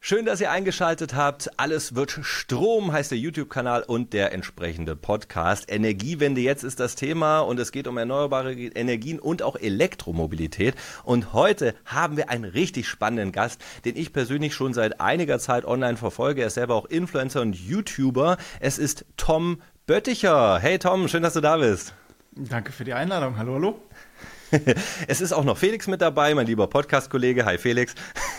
Schön, dass ihr eingeschaltet habt. Alles wird Strom heißt der YouTube-Kanal und der entsprechende Podcast. Energiewende jetzt ist das Thema und es geht um erneuerbare Energien und auch Elektromobilität. Und heute haben wir einen richtig spannenden Gast, den ich persönlich schon seit einiger Zeit online verfolge. Er ist selber auch Influencer und YouTuber. Es ist Tom Bötticher. Hey Tom, schön, dass du da bist. Danke für die Einladung. Hallo, hallo. Es ist auch noch Felix mit dabei, mein lieber Podcast-Kollege. Hi Felix.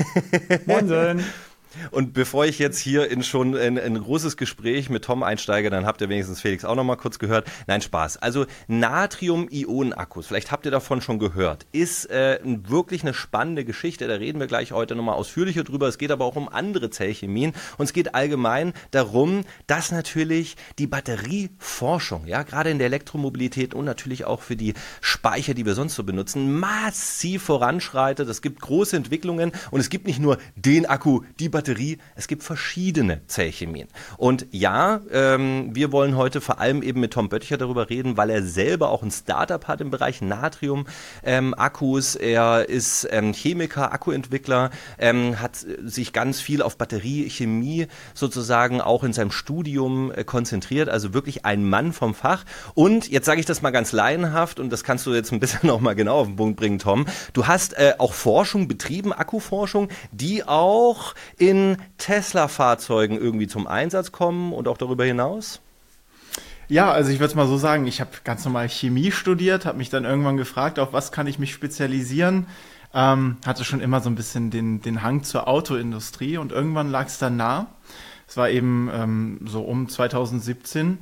Moin. Und bevor ich jetzt hier in ein großes Gespräch mit Tom einsteige, dann habt ihr wenigstens Felix auch noch mal kurz gehört. Nein, Spaß. Also Natrium-Ionen-Akkus, vielleicht habt ihr davon schon gehört, ist wirklich eine spannende Geschichte. Da reden wir gleich heute nochmal ausführlicher drüber. Es geht aber auch um andere Zellchemien und es geht allgemein darum, dass natürlich die Batterieforschung, ja, gerade in der Elektromobilität und natürlich auch für die Speicher, die wir sonst so benutzen, massiv voranschreitet. Es gibt große Entwicklungen und es gibt nicht nur den Akku, die Batterie, es gibt verschiedene Zellchemien. Und ja, wir wollen heute vor allem eben mit Tom Bötticher darüber reden, weil er selber auch ein Startup hat im Bereich Natrium-Akkus. Er ist Chemiker, Akkuentwickler, hat sich ganz viel auf Batteriechemie sozusagen auch in seinem Studium konzentriert, also wirklich ein Mann vom Fach. Und jetzt sage ich das mal ganz laienhaft und das kannst du jetzt ein bisschen noch mal genau auf den Punkt bringen, Tom. Du hast auch Forschung betrieben, Akkuforschung, die auch in Tesla-Fahrzeugen irgendwie zum Einsatz kommen und auch darüber hinaus? Ja, also ich würde es mal so sagen, ich habe ganz normal Chemie studiert, habe mich dann irgendwann gefragt, auf was kann ich mich spezialisieren. Hatte schon immer so ein bisschen den Hang zur Autoindustrie und irgendwann lag es dann nah. Es war eben so um 2017.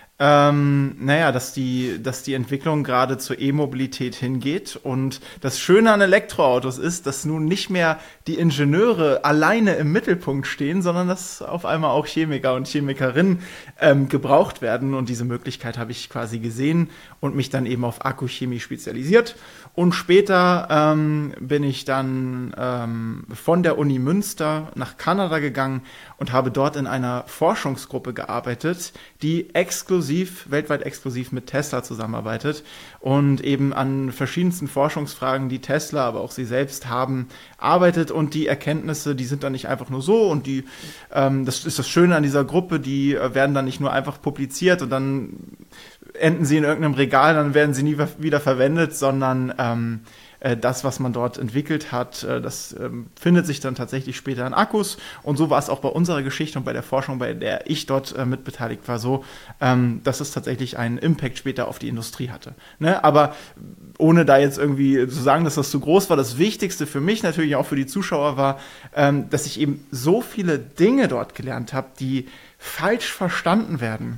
Dass die Entwicklung gerade zur E-Mobilität hingeht. Und das Schöne an Elektroautos ist, dass nun nicht mehr die Ingenieure alleine im Mittelpunkt stehen, sondern dass auf einmal auch Chemiker und Chemikerinnen gebraucht werden. Und diese Möglichkeit habe ich quasi gesehen und mich dann eben auf Akkuchemie spezialisiert. Und später bin ich dann von der Uni Münster nach Kanada gegangen und habe dort in einer Forschungsgruppe gearbeitet, die weltweit exklusiv mit Tesla zusammenarbeitet und eben an verschiedensten Forschungsfragen, die Tesla, aber auch sie selbst haben, arbeitet. Und die Erkenntnisse, die sind dann nicht einfach nur so und das ist das Schöne an dieser Gruppe, die werden dann nicht nur einfach publiziert und dann enden sie in irgendeinem Regal, dann werden sie nie wieder verwendet, sondern das, was man dort entwickelt hat, das findet sich dann tatsächlich später in Akkus. Und so war es auch bei unserer Geschichte und bei der Forschung, bei der ich dort mitbeteiligt war, so, dass es tatsächlich einen Impact später auf die Industrie hatte. Ne? Aber ohne da jetzt irgendwie zu sagen, dass das zu groß war, das Wichtigste für mich, natürlich auch für die Zuschauer, war, dass ich eben so viele Dinge dort gelernt habe, die falsch verstanden werden.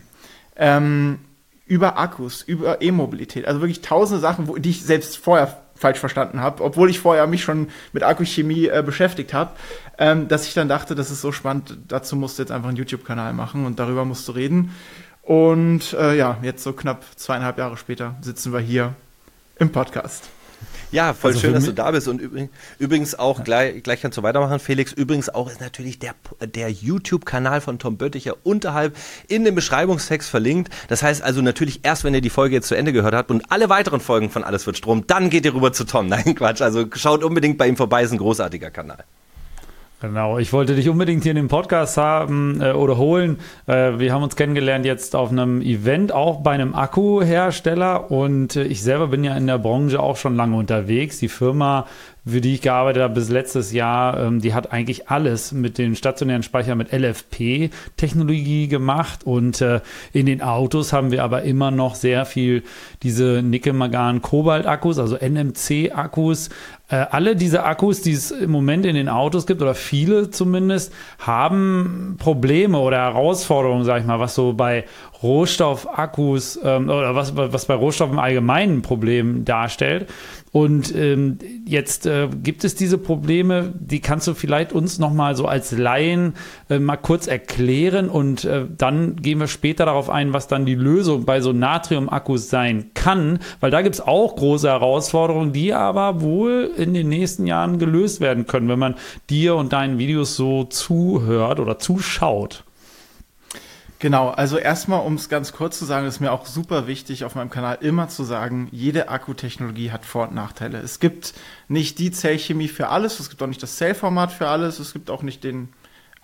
Über Akkus, über E-Mobilität, also wirklich tausende Sachen, die ich selbst vorher falsch verstanden habe, obwohl ich vorher mich schon mit Akkuchemie beschäftigt habe, dass ich dann dachte, das ist so spannend, dazu musst du jetzt einfach einen YouTube-Kanal machen und darüber musst du reden. Und jetzt so knapp 2,5 Jahre später sitzen wir hier im Podcast. Ja, voll also schön, dass du da bist und übrigens auch, gleich kannst du weitermachen, Felix, übrigens auch ist natürlich der YouTube-Kanal von Tom Bötticher unterhalb in dem Beschreibungstext verlinkt. Das heißt also natürlich erst, wenn ihr die Folge jetzt zu Ende gehört habt und alle weiteren Folgen von Alles wird Strom, dann geht ihr rüber zu Tom. Nein, Quatsch, also schaut unbedingt bei ihm vorbei, ist ein großartiger Kanal. Genau, ich wollte dich unbedingt hier in den Podcast haben oder holen. Wir haben uns kennengelernt jetzt auf einem Event, auch bei einem Akkuhersteller und ich selber bin ja in der Branche auch schon lange unterwegs. Die Firma, für die ich gearbeitet habe bis letztes Jahr, die hat eigentlich alles mit den stationären Speichern mit LFP-Technologie gemacht und in den Autos haben wir aber immer noch sehr viel diese Nickel-Mangan-Kobalt-Akkus, also NMC-Akkus. Alle diese Akkus, die es im Moment in den Autos gibt, oder viele zumindest, haben Probleme oder Herausforderungen, sag ich mal, was so bei Rohstoffakkus oder was bei Rohstoffen allgemein ein Problem darstellt. Und jetzt gibt es diese Probleme, die kannst du vielleicht uns nochmal so als Laien mal kurz erklären und dann gehen wir später darauf ein, was dann die Lösung bei so Natrium-Akkus sein kann, weil da gibt es auch große Herausforderungen, die aber wohl in den nächsten Jahren gelöst werden können, wenn man dir und deinen Videos so zuhört oder zuschaut. Genau, also erstmal, um es ganz kurz zu sagen, ist mir auch super wichtig, auf meinem Kanal immer zu sagen, jede Akkutechnologie hat Vor- und Nachteile. Es gibt nicht die Zellchemie für alles, es gibt auch nicht das Zellformat für alles, es gibt auch nicht den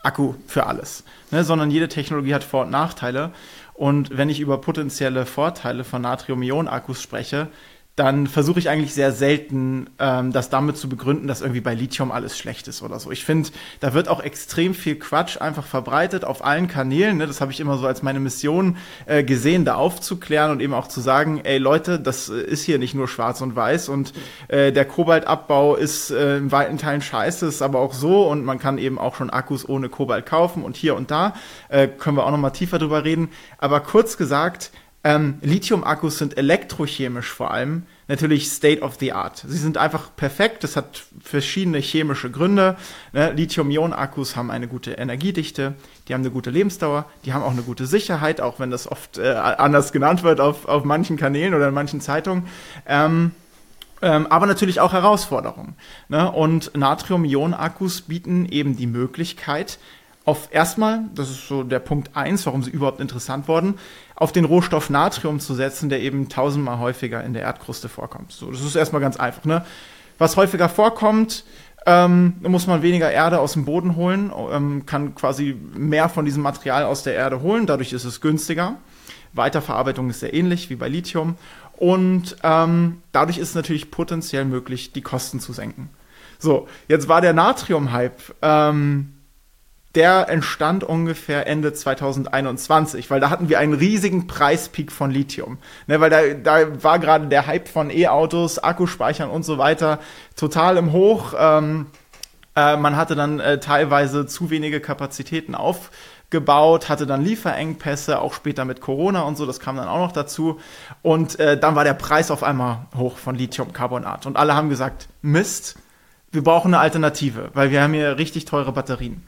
Akku für alles, ne? Sondern jede Technologie hat Vor- und Nachteile. Und wenn ich über potenzielle Vorteile von Natrium-Ionen-Akkus spreche, dann versuche ich eigentlich sehr selten, das damit zu begründen, dass irgendwie bei Lithium alles schlecht ist oder so. Ich finde, da wird auch extrem viel Quatsch einfach verbreitet auf allen Kanälen. Ne? Das habe ich immer so als meine Mission gesehen, da aufzuklären und eben auch zu sagen, ey Leute, das ist hier nicht nur schwarz und weiß und der Kobaltabbau ist in weiten Teilen scheiße, ist aber auch so und man kann eben auch schon Akkus ohne Kobalt kaufen und hier und da. Können wir auch noch mal tiefer drüber reden. Aber kurz gesagt, Lithium-Akkus sind elektrochemisch vor allem natürlich State of the Art. Sie sind einfach perfekt, das hat verschiedene chemische Gründe. Ne? Lithium-Ionen-Akkus haben eine gute Energiedichte, die haben eine gute Lebensdauer, die haben auch eine gute Sicherheit, auch wenn das oft anders genannt wird auf manchen Kanälen oder in manchen Zeitungen. Aber natürlich auch Herausforderungen. Ne? Und Natrium-Ionen-Akkus bieten eben die Möglichkeit, erstmal, das ist so der Punkt 1, warum sie überhaupt interessant wurden, auf den Rohstoff Natrium zu setzen, der eben 1000-mal häufiger in der Erdkruste vorkommt. So, das ist erstmal ganz einfach. Ne? Was häufiger vorkommt, muss man weniger Erde aus dem Boden holen, kann quasi mehr von diesem Material aus der Erde holen, dadurch ist es günstiger. Weiterverarbeitung ist sehr ähnlich wie bei Lithium und dadurch ist es natürlich potenziell möglich, die Kosten zu senken. So, jetzt war der Natrium-Hype der entstand ungefähr Ende 2021, weil da hatten wir einen riesigen Preispeak von Lithium. Ne, weil da war gerade der Hype von E-Autos, Akkuspeichern und so weiter total im Hoch. Man hatte dann teilweise zu wenige Kapazitäten aufgebaut, hatte dann Lieferengpässe, auch später mit Corona und so, das kam dann auch noch dazu. Und dann war der Preis auf einmal hoch von Lithiumcarbonat. Und alle haben gesagt, Mist, wir brauchen eine Alternative, weil wir haben hier richtig teure Batterien.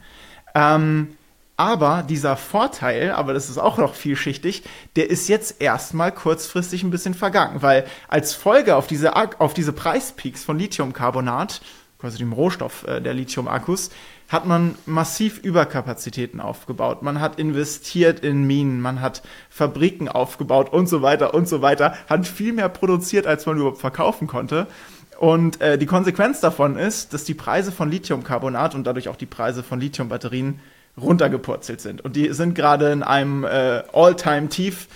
Aber dieser Vorteil, aber das ist auch noch vielschichtig, der ist jetzt erstmal kurzfristig ein bisschen vergangen, weil als Folge auf diese Preispeaks von Lithiumcarbonat, quasi dem Rohstoff der Lithium-Akkus, hat man massiv Überkapazitäten aufgebaut. Man hat investiert in Minen, man hat Fabriken aufgebaut und so weiter, hat viel mehr produziert, als man überhaupt verkaufen konnte. Und die Konsequenz davon ist, dass die Preise von Lithiumcarbonat und dadurch auch die Preise von Lithiumbatterien runtergepurzelt sind. Und die sind gerade in einem All-Time-Tief.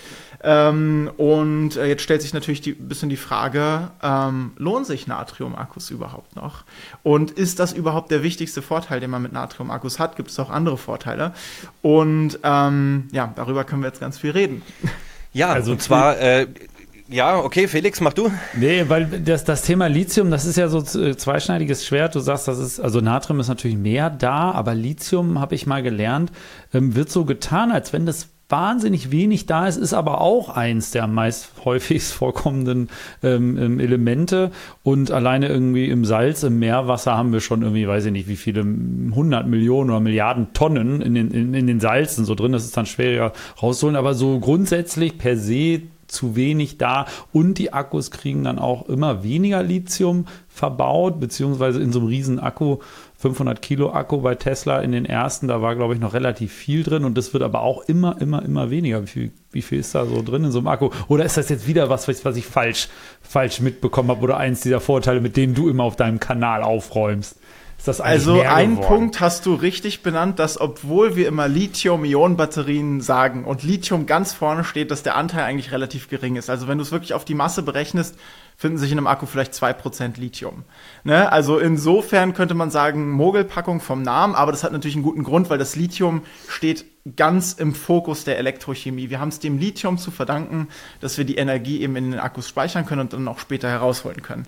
Und jetzt stellt sich natürlich ein bisschen die Frage, lohnen sich Natrium-Akkus überhaupt noch? Und ist das überhaupt der wichtigste Vorteil, den man mit Natrium-Akkus hat? Gibt es auch andere Vorteile? Und darüber können wir jetzt ganz viel reden. Ja, also und zwar... Ja, okay, Felix, mach du. Nee, weil das Thema Lithium, das ist ja so zweischneidiges Schwert. Du sagst, also Natrium ist natürlich mehr da, aber Lithium, habe ich mal gelernt, wird so getan, als wenn das wahnsinnig wenig da ist aber auch eins der meist häufigst vorkommenden Elemente. Und alleine irgendwie im Salz, im Meerwasser haben wir schon irgendwie, weiß ich nicht, wie viele 100 Millionen oder Milliarden Tonnen in den Salzen so drin. Das ist dann schwieriger rauszuholen, aber so grundsätzlich per se zu wenig da und die Akkus kriegen dann auch immer weniger Lithium verbaut, beziehungsweise in so einem riesen Akku, 500 Kilo Akku bei Tesla in den ersten, da war glaube ich noch relativ viel drin und das wird aber auch immer weniger. Wie viel ist da so drin in so einem Akku? Oder ist das jetzt wieder was ich falsch mitbekommen habe oder eins dieser Vorteile, mit denen du immer auf deinem Kanal aufräumst? Also einen Punkt hast du richtig benannt, dass obwohl wir immer Lithium-Ionen-Batterien sagen und Lithium ganz vorne steht, dass der Anteil eigentlich relativ gering ist. Also wenn du es wirklich auf die Masse berechnest, finden sich in einem Akku vielleicht 2% Lithium. Ne? Also insofern könnte man sagen, Mogelpackung vom Namen, aber das hat natürlich einen guten Grund, weil das Lithium steht ganz im Fokus der Elektrochemie. Wir haben es dem Lithium zu verdanken, dass wir die Energie eben in den Akkus speichern können und dann auch später herausholen können.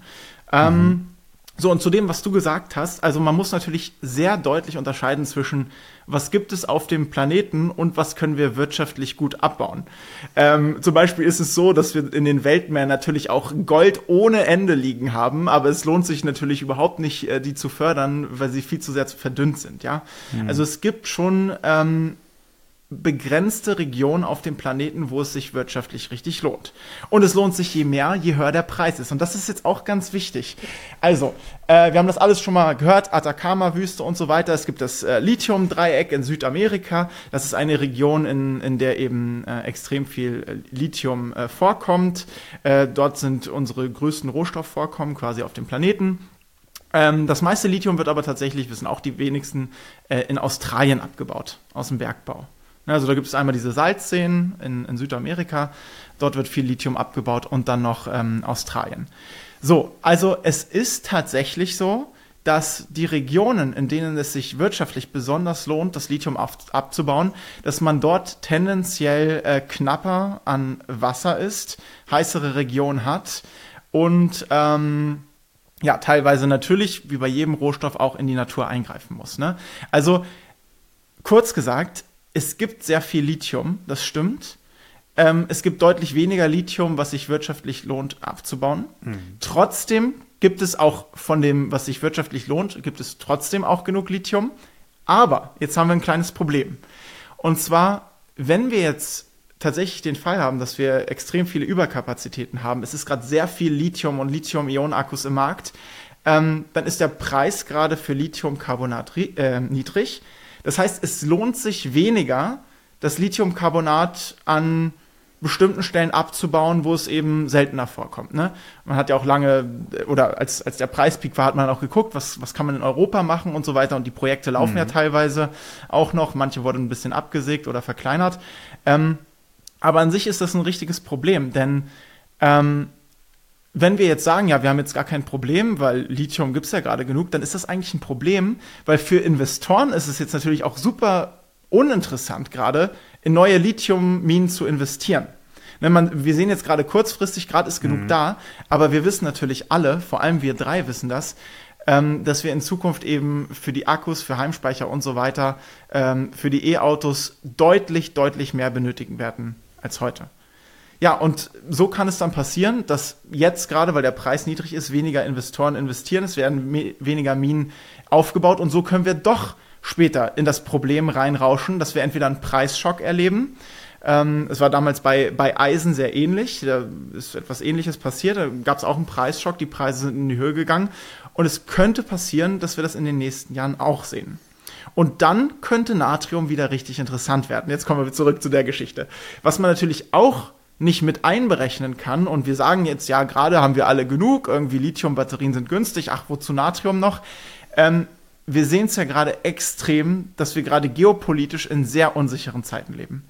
So, und zu dem, was du gesagt hast, also man muss natürlich sehr deutlich unterscheiden zwischen, was gibt es auf dem Planeten und was können wir wirtschaftlich gut abbauen. Zum Beispiel ist es so, dass wir in den Weltmeeren natürlich auch Gold ohne Ende liegen haben, aber es lohnt sich natürlich überhaupt nicht, die zu fördern, weil sie viel zu sehr verdünnt sind, ja. Also es gibt schon begrenzte Regionen auf dem Planeten, wo es sich wirtschaftlich richtig lohnt. Und es lohnt sich je mehr, je höher der Preis ist. Und das ist jetzt auch ganz wichtig. Also, wir haben das alles schon mal gehört, Atacama-Wüste und so weiter. Es gibt das Lithium-Dreieck in Südamerika. Das ist eine Region, in der eben extrem viel Lithium vorkommt. Dort sind unsere größten Rohstoffvorkommen quasi auf dem Planeten. Das meiste Lithium wird aber tatsächlich, wissen auch die wenigsten, in Australien abgebaut, aus dem Bergbau. Also da gibt es einmal diese Salzseen in Südamerika, dort wird viel Lithium abgebaut und dann noch Australien. So, also es ist tatsächlich so, dass die Regionen, in denen es sich wirtschaftlich besonders lohnt, das Lithium abzubauen, dass man dort tendenziell knapper an Wasser ist, heißere Regionen hat und teilweise natürlich, wie bei jedem Rohstoff, auch in die Natur eingreifen muss. Ne? Also kurz gesagt, es gibt sehr viel Lithium, das stimmt. Es gibt deutlich weniger Lithium, was sich wirtschaftlich lohnt, abzubauen. Trotzdem gibt es auch von dem, was sich wirtschaftlich lohnt, gibt es trotzdem auch genug Lithium. Aber jetzt haben wir ein kleines Problem. Und zwar, wenn wir jetzt tatsächlich den Fall haben, dass wir extrem viele Überkapazitäten haben, es ist gerade sehr viel Lithium und Lithium-Ionen-Akkus im Markt, dann ist der Preis gerade für Lithiumcarbonat niedrig. Das heißt, es lohnt sich weniger, das Lithiumcarbonat an bestimmten Stellen abzubauen, wo es eben seltener vorkommt. Ne? Man hat ja auch lange, oder als der Preispeak war, hat man auch geguckt, was kann man in Europa machen und so weiter. Und die Projekte laufen ja teilweise auch noch. Manche wurden ein bisschen abgesägt oder verkleinert. Aber an sich ist das ein richtiges Problem, denn wenn wir jetzt sagen, ja, wir haben jetzt gar kein Problem, weil Lithium gibt es ja gerade genug, dann ist das eigentlich ein Problem, weil für Investoren ist es jetzt natürlich auch super uninteressant gerade, in neue Lithiumminen zu investieren. Wir sehen jetzt gerade kurzfristig, gerade ist genug da, aber wir wissen natürlich alle, vor allem wir drei wissen das, dass wir in Zukunft eben für die Akkus, für Heimspeicher und so weiter, für die E-Autos deutlich, deutlich mehr benötigen werden als heute. Ja, und so kann es dann passieren, dass jetzt gerade, weil der Preis niedrig ist, weniger Investoren investieren, es werden weniger Minen aufgebaut und so können wir doch später in das Problem reinrauschen, dass wir entweder einen Preisschock erleben. Es war damals bei Eisen sehr ähnlich, da ist etwas Ähnliches passiert, da gab es auch einen Preisschock, die Preise sind in die Höhe gegangen und es könnte passieren, dass wir das in den nächsten Jahren auch sehen. Und dann könnte Natrium wieder richtig interessant werden. Jetzt kommen wir zurück zu der Geschichte. Was man natürlich auch nicht mit einberechnen kann, und wir sagen jetzt, ja, gerade haben wir alle genug, irgendwie Lithium-Batterien sind günstig, ach, wozu Natrium noch? Wir sehen es ja gerade extrem, dass wir gerade geopolitisch in sehr unsicheren Zeiten leben.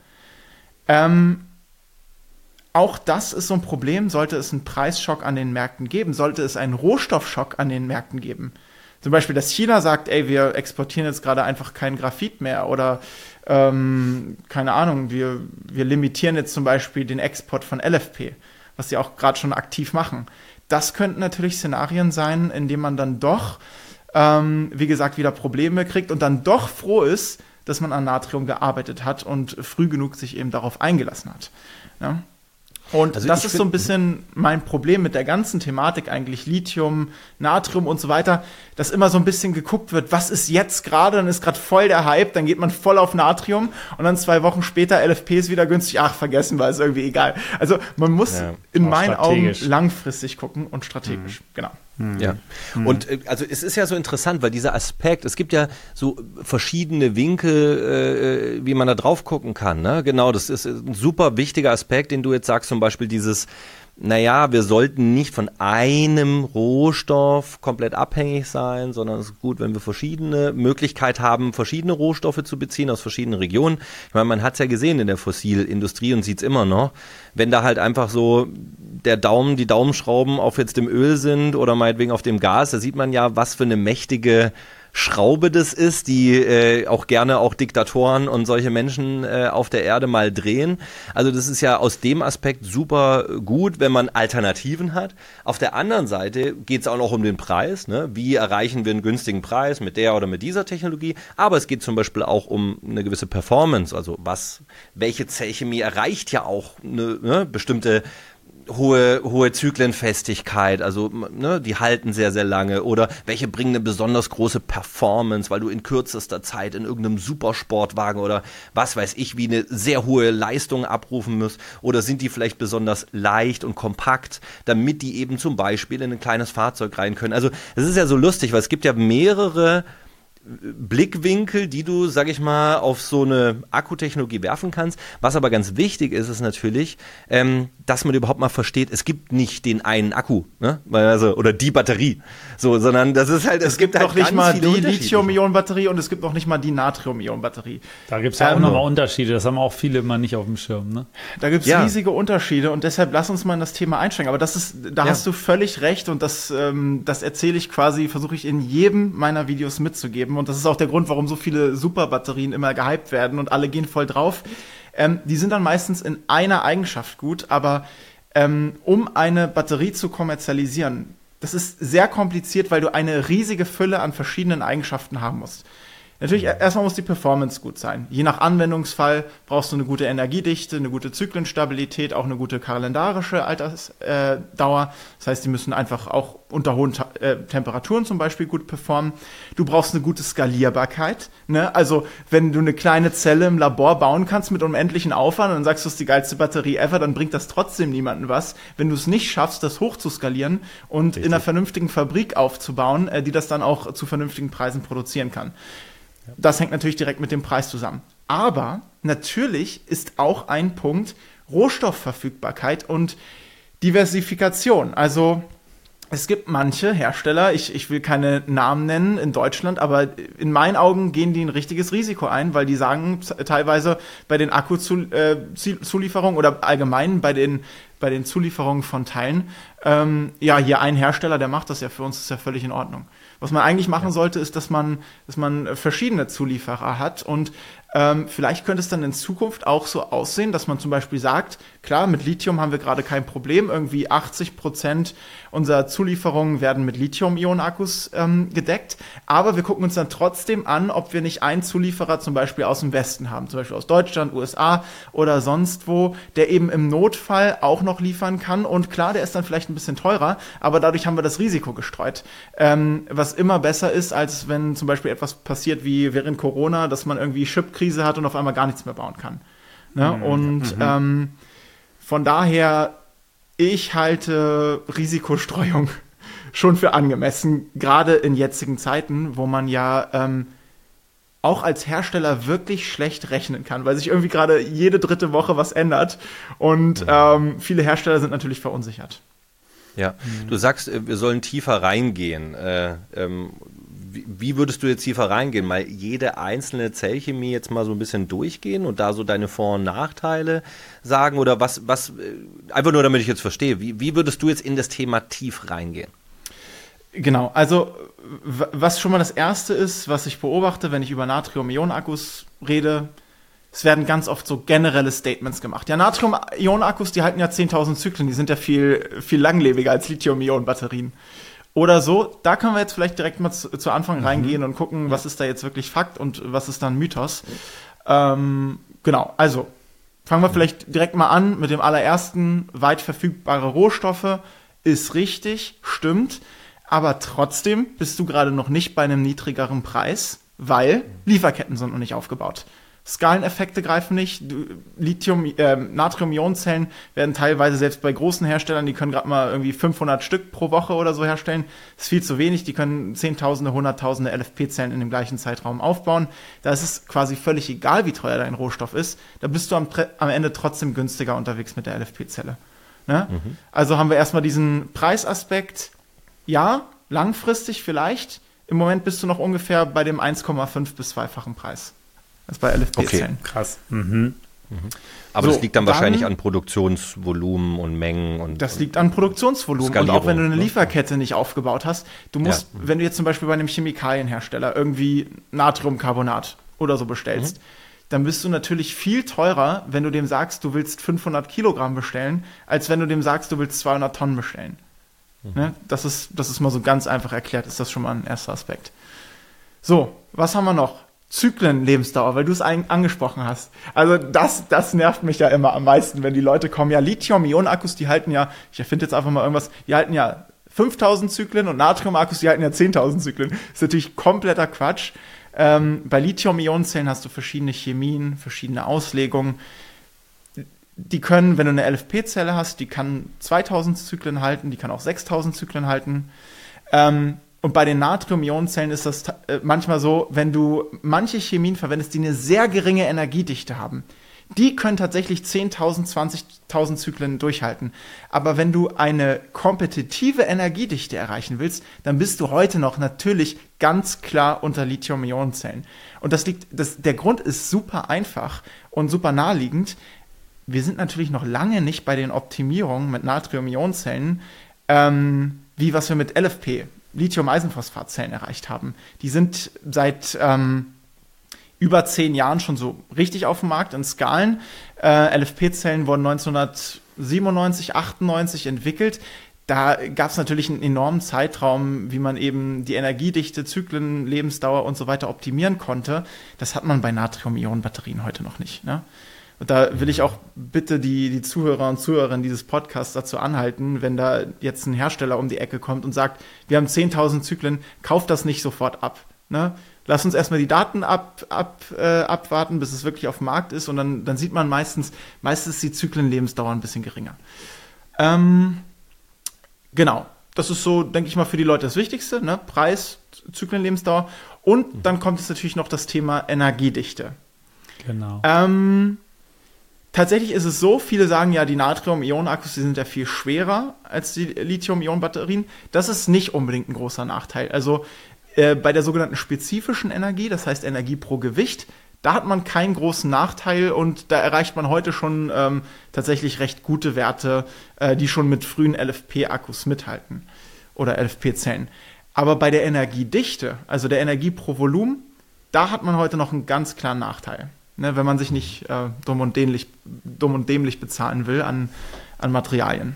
Auch das ist so ein Problem, sollte es einen Preisschock an den Märkten geben, sollte es einen Rohstoffschock an den Märkten geben. Zum Beispiel, dass China sagt, ey, wir exportieren jetzt gerade einfach kein Graphit mehr oder keine Ahnung, wir limitieren jetzt zum Beispiel den Export von LFP, was sie auch gerade schon aktiv machen. Das könnten natürlich Szenarien sein, in denen man dann doch, wie gesagt, wieder Probleme kriegt und dann doch froh ist, dass man an Natrium gearbeitet hat und früh genug sich eben darauf eingelassen hat. Ja? Und also das ist so ein bisschen mein Problem mit der ganzen Thematik eigentlich, Lithium, Natrium und so weiter, dass immer so ein bisschen geguckt wird, was ist jetzt gerade, dann ist gerade voll der Hype, dann geht man voll auf Natrium und dann 2 Wochen später LFP ist wieder günstig, ach, vergessen wir, ist irgendwie egal. Also man muss in meinen Augen langfristig gucken und strategisch, genau. Ja, und also es ist ja so interessant, weil dieser Aspekt, es gibt ja so verschiedene Winkel, wie man da drauf gucken kann, ne? Genau, das ist ein super wichtiger Aspekt, den du jetzt sagst, zum Beispiel dieses, naja, wir sollten nicht von einem Rohstoff komplett abhängig sein, sondern es ist gut, wenn wir verschiedene Möglichkeiten haben, verschiedene Rohstoffe zu beziehen aus verschiedenen Regionen. Ich meine, man hat es ja gesehen in der Fossilindustrie und sieht es immer noch, wenn da halt einfach so die Daumenschrauben auf jetzt dem Öl sind oder meinetwegen auf dem Gas, da sieht man ja, was für eine mächtige Schraube das ist, die auch gerne auch Diktatoren und solche Menschen auf der Erde mal drehen. Also das ist ja aus dem Aspekt super gut, wenn man Alternativen hat. Auf der anderen Seite geht es auch noch um den Preis, ne? Wie erreichen wir einen günstigen Preis mit der oder mit dieser Technologie? Aber es geht zum Beispiel auch um eine gewisse Performance, also welche Zellchemie erreicht ja auch eine bestimmte hohe Zyklenfestigkeit, also ne, die halten sehr, sehr lange, oder welche bringen eine besonders große Performance, weil du in kürzester Zeit in irgendeinem Supersportwagen oder was weiß ich, wie eine sehr hohe Leistung abrufen musst, oder sind die vielleicht besonders leicht und kompakt, damit die eben zum Beispiel in ein kleines Fahrzeug rein können. Also es ist ja so lustig, weil es gibt ja mehrere Blickwinkel, die du, sag ich mal, auf so eine Akkutechnologie werfen kannst. Was aber ganz wichtig ist, ist natürlich, dass man überhaupt mal versteht, es gibt nicht den einen Akku, ne? Also, oder die Batterie, so, sondern das ist halt, es gibt halt noch nicht mal die Lithium-Ionen-Batterie und es gibt noch nicht mal die Natrium-Ionen-Batterie. Da gibt es ja auch nochmal Unterschiede, das haben auch viele immer nicht auf dem Schirm, ne? Da gibt es riesige Unterschiede und deshalb lass uns mal in das Thema einsteigen. Aber da hast du völlig recht und das erzähle ich quasi, versuche ich in jedem meiner Videos mitzugeben. Und das ist auch der Grund, warum so viele Superbatterien immer gehypt werden und alle gehen voll drauf. Die sind dann meistens in einer Eigenschaft gut, aber um eine Batterie zu kommerzialisieren, das ist sehr kompliziert, weil du eine riesige Fülle an verschiedenen Eigenschaften haben musst. Natürlich, erstmal muss die Performance gut sein. Je nach Anwendungsfall brauchst du eine gute Energiedichte, eine gute Zyklenstabilität, auch eine gute kalendarische Altersdauer. Das heißt, die müssen einfach auch unter hohen Temperaturen zum Beispiel gut performen. Du brauchst eine gute Skalierbarkeit. Ne? Also, wenn du eine kleine Zelle im Labor bauen kannst mit unendlichen Aufwand und dann sagst du, es ist die geilste Batterie ever, dann bringt das trotzdem niemandem was, wenn du es nicht schaffst, das hoch zu skalieren und in einer vernünftigen Fabrik aufzubauen, die das dann auch zu vernünftigen Preisen produzieren kann. Das hängt natürlich direkt mit dem Preis zusammen. Aber natürlich ist auch ein Punkt Rohstoffverfügbarkeit und Diversifikation. Also es gibt manche Hersteller, ich will keine Namen nennen in Deutschland, aber in meinen Augen gehen die ein richtiges Risiko ein, weil die sagen teilweise bei den Akkuzulieferungen oder allgemein bei den Zulieferungen von Teilen, hier ein Hersteller, der macht das ja für uns, ist ja völlig in Ordnung. Was man eigentlich machen sollte, ist, dass man verschiedene Zulieferer hat und vielleicht könnte es dann in Zukunft auch so aussehen, dass man zum Beispiel sagt, klar, mit Lithium haben wir gerade kein Problem, irgendwie 80% unserer Zulieferungen werden mit Lithium-Ionen-Akkus gedeckt, aber wir gucken uns dann trotzdem an, ob wir nicht einen Zulieferer zum Beispiel aus dem Westen haben, zum Beispiel aus Deutschland, USA oder sonst wo, der eben im Notfall auch noch liefern kann und klar, der ist dann vielleicht ein bisschen teurer, aber dadurch haben wir das Risiko gestreut, was immer besser ist, als wenn zum Beispiel etwas passiert wie während Corona, dass man irgendwie Chipkrise hat und auf einmal gar nichts mehr bauen kann. Ne? Und von daher, ich halte Risikostreuung schon für angemessen, gerade in jetzigen Zeiten, wo man ja auch als Hersteller wirklich schlecht rechnen kann, weil sich irgendwie gerade jede dritte Woche was ändert und viele Hersteller sind natürlich verunsichert. Ja, du sagst, wir sollen tiefer reingehen. Wie würdest du jetzt tiefer reingehen? Mal jede einzelne Zellchemie jetzt mal so ein bisschen durchgehen und da so deine Vor- und Nachteile sagen? Oder was einfach nur, damit ich jetzt verstehe, wie würdest du jetzt in das Thema tief reingehen? Genau, also was schon mal das Erste ist, was ich beobachte, wenn ich über Natrium-Ionen-Akkus rede, es werden ganz oft so generelle Statements gemacht. Ja, Natrium-Ionen-Akkus, die halten ja 10.000 Zyklen, die sind ja viel, viel langlebiger als Lithium-Ionen-Batterien. Oder so, da können wir jetzt vielleicht direkt mal zu Anfang reingehen und gucken, was ist da jetzt wirklich Fakt und was ist dann Mythos. Genau, also fangen wir vielleicht direkt mal an mit dem allerersten. Weit verfügbare Rohstoffe ist richtig, stimmt, aber trotzdem bist du gerade noch nicht bei einem niedrigeren Preis, weil Lieferketten sind noch nicht aufgebaut. Skaleneffekte greifen nicht. Natrium-Ionen-Zellen werden teilweise selbst bei großen Herstellern, die können gerade mal irgendwie 500 Stück pro Woche oder so herstellen. Das ist viel zu wenig. Die können Zehntausende, Hunderttausende LFP-Zellen in dem gleichen Zeitraum aufbauen. Da ist es quasi völlig egal, wie teuer dein Rohstoff ist. Da bist du am Ende trotzdem günstiger unterwegs mit der LFP-Zelle. Ne? Also haben wir erstmal diesen Preisaspekt. Ja, langfristig vielleicht. Im Moment bist du noch ungefähr bei dem 1,5 bis 2-fachen Preis. Das ist bei LFP-Zellen. Okay, krass. Aber das liegt dann wahrscheinlich an Produktionsvolumen und Mengen. Das liegt an Produktionsvolumen. Und auch wenn du eine Lieferkette nicht aufgebaut hast, du musst, wenn du jetzt zum Beispiel bei einem Chemikalienhersteller irgendwie Natriumcarbonat oder so bestellst, dann bist du natürlich viel teurer, wenn du dem sagst, du willst 500 Kilogramm bestellen, als wenn du dem sagst, du willst 200 Tonnen bestellen. Ne? Das ist mal so ganz einfach erklärt, ist das schon mal ein erster Aspekt. So, was haben wir noch? Zyklenlebensdauer, weil du es angesprochen hast. Also das nervt mich ja immer am meisten, wenn die Leute kommen, ja, Lithium-Ionen-Akkus, die halten ja, ich erfinde jetzt einfach mal irgendwas, die halten ja 5.000 Zyklen und Natrium-Akkus, die halten ja 10.000 Zyklen. Das ist natürlich kompletter Quatsch. Bei Lithium-Ionen-Zellen hast du verschiedene Chemien, verschiedene Auslegungen. Die können, wenn du eine LFP-Zelle hast, die kann 2.000 Zyklen halten, die kann auch 6.000 Zyklen halten. Und bei den Natrium-Ionen-Zellen ist das manchmal so, wenn du manche Chemien verwendest, die eine sehr geringe Energiedichte haben, die können tatsächlich 10.000, 20.000 Zyklen durchhalten. Aber wenn du eine kompetitive Energiedichte erreichen willst, dann bist du heute noch natürlich ganz klar unter Lithium-Ionen-Zellen. Und der Grund ist super einfach und super naheliegend. Wir sind natürlich noch lange nicht bei den Optimierungen mit Natrium-Ionen-Zellen, wie was wir mit LFP, Lithium-Eisenphosphat-Zellen erreicht haben. Die sind seit über 10 Jahren schon so richtig auf dem Markt in Skalen. LFP-Zellen wurden 1997, 98 entwickelt. Da gab es natürlich einen enormen Zeitraum, wie man eben die Energiedichte, Zyklen, Lebensdauer und so weiter optimieren konnte. Das hat man bei Natrium-Ionen-Batterien heute noch nicht, ne? Und da will ich auch bitte die Zuhörer und Zuhörerinnen dieses Podcasts dazu anhalten, wenn da jetzt ein Hersteller um die Ecke kommt und sagt, wir haben 10.000 Zyklen, kauft das nicht sofort ab, ne? Lass uns erstmal die Daten abwarten, bis es wirklich auf dem Markt ist, und dann sieht man meistens ist die Zyklenlebensdauer ein bisschen geringer. Genau, das ist so, denke ich mal, für die Leute das Wichtigste, ne? Preis, Zyklenlebensdauer, und dann kommt jetzt natürlich noch das Thema Energiedichte. Genau. Tatsächlich ist es so, viele sagen ja, die Natrium-Ionen-Akkus, die sind ja viel schwerer als die Lithium-Ionen-Batterien. Das ist nicht unbedingt ein großer Nachteil. Also bei der sogenannten spezifischen Energie, das heißt Energie pro Gewicht, da hat man keinen großen Nachteil, und da erreicht man heute schon tatsächlich recht gute Werte, die schon mit frühen LFP-Akkus mithalten oder LFP-Zellen. Aber bei der Energiedichte, also der Energie pro Volumen, da hat man heute noch einen ganz klaren Nachteil. Ne, wenn man sich nicht dumm und dämlich bezahlen will an Materialien.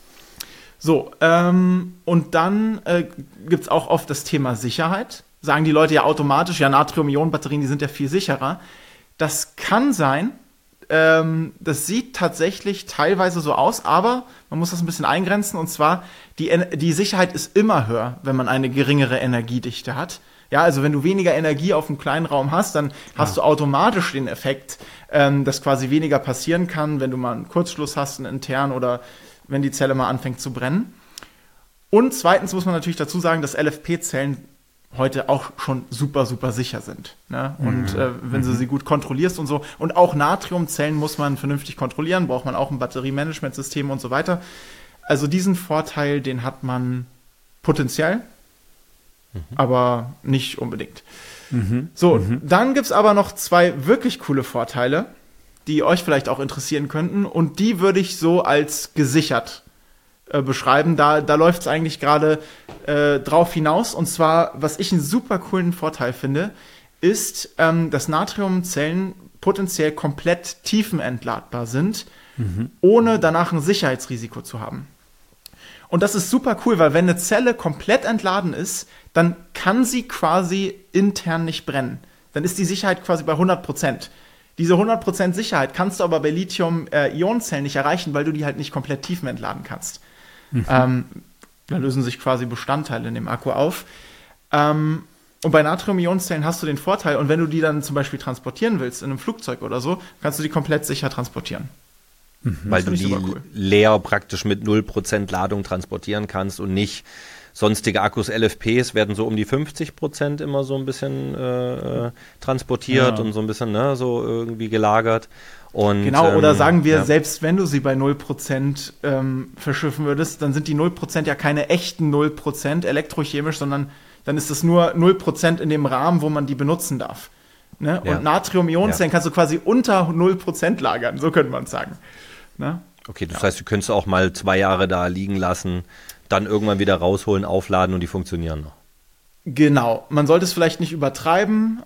So, und dann gibt es auch oft das Thema Sicherheit. Sagen die Leute ja automatisch, ja, Natrium-Ionen-Batterien, die sind ja viel sicherer. Das kann sein, das sieht tatsächlich teilweise so aus, aber man muss das ein bisschen eingrenzen, und zwar, die Sicherheit ist immer höher, wenn man eine geringere Energiedichte hat. Ja, also wenn du weniger Energie auf einem kleinen Raum hast, dann hast du automatisch den Effekt, dass quasi weniger passieren kann, wenn du mal einen Kurzschluss hast, einen internen, oder wenn die Zelle mal anfängt zu brennen. Und zweitens muss man natürlich dazu sagen, dass LFP-Zellen heute auch schon super, super sicher sind, ne? Und wenn du sie gut kontrollierst und so. Und auch Natriumzellen muss man vernünftig kontrollieren, braucht man auch ein Batteriemanagementsystem und so weiter. Also diesen Vorteil, den hat man potenziell, aber nicht unbedingt. Dann gibt es aber noch 2 wirklich coole Vorteile, die euch vielleicht auch interessieren könnten, und die würde ich so als gesichert beschreiben. Da läuft es eigentlich gerade drauf hinaus, und zwar, was ich einen super coolen Vorteil finde, ist, dass Natriumzellen potenziell komplett tiefenentladbar sind, ohne danach ein Sicherheitsrisiko zu haben. Und das ist super cool, weil wenn eine Zelle komplett entladen ist, dann kann sie quasi intern nicht brennen. Dann ist die Sicherheit quasi bei 100%. Diese 100% Sicherheit kannst du aber bei Lithium-Ionen-Zellen nicht erreichen, weil du die halt nicht komplett tiefenentladen kannst. Da lösen sich quasi Bestandteile in dem Akku auf. Und bei Natrium-Ionen-Zellen hast du den Vorteil, und wenn du die dann zum Beispiel transportieren willst in einem Flugzeug oder so, kannst du die komplett sicher transportieren. Weil du die leer praktisch mit 0% Ladung transportieren kannst und nicht sonstige Akkus. LFPs werden so um die 50% immer so ein bisschen transportiert und so ein bisschen so irgendwie gelagert. Und, genau, oder sagen wir, selbst wenn du sie bei 0% verschiffen würdest, dann sind die 0% ja keine echten 0% elektrochemisch, sondern dann ist das nur 0% in dem Rahmen, wo man die benutzen darf. Ne? Ja. Und Natrium-Ionen-Zellen kannst du quasi unter 0% lagern, so könnte man es sagen. Ne? Okay, das heißt, du könntest auch mal 2 Jahre da liegen lassen, dann irgendwann wieder rausholen, aufladen, und die funktionieren noch. Genau, man sollte es vielleicht nicht übertreiben,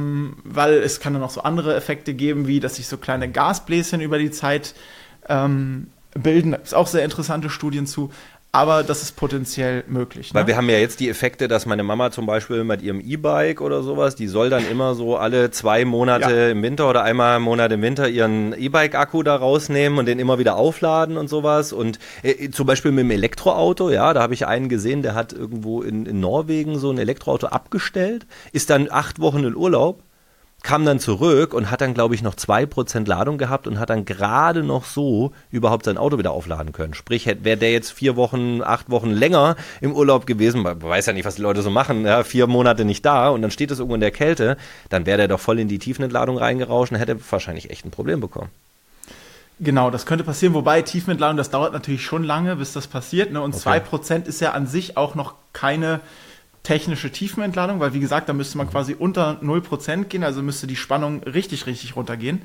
weil es kann dann auch so andere Effekte geben, wie dass sich so kleine Gasbläschen über die Zeit bilden. Da gibt es auch sehr interessante Studien zu. Aber das ist potenziell möglich. Weil wir haben ja jetzt die Effekte, dass meine Mama zum Beispiel mit ihrem E-Bike oder sowas, die soll dann immer so alle 2 Monate im Winter oder einmal im Monat im Winter ihren E-Bike-Akku da rausnehmen und den immer wieder aufladen und sowas. Und zum Beispiel mit dem Elektroauto, da habe ich einen gesehen, der hat irgendwo in Norwegen so ein Elektroauto abgestellt, ist dann 8 Wochen in Urlaub kam dann zurück und hat dann, glaube ich, noch 2% Ladung gehabt und hat dann gerade noch so überhaupt sein Auto wieder aufladen können. Sprich, wäre der jetzt 4 Wochen, 8 Wochen länger im Urlaub gewesen, man weiß ja nicht, was die Leute so machen, ja, 4 Monate nicht da und dann steht es irgendwo in der Kälte, dann wäre der doch voll in die Tiefenentladung reingerauscht und hätte wahrscheinlich echt ein Problem bekommen. Genau, das könnte passieren, wobei Tiefenentladung, das dauert natürlich schon lange, bis das passiert, ne? Und okay. 2% ist ja an sich auch noch keine technische Tiefenentladung, weil wie gesagt, da müsste man quasi unter 0% gehen, also müsste die Spannung richtig, richtig runtergehen.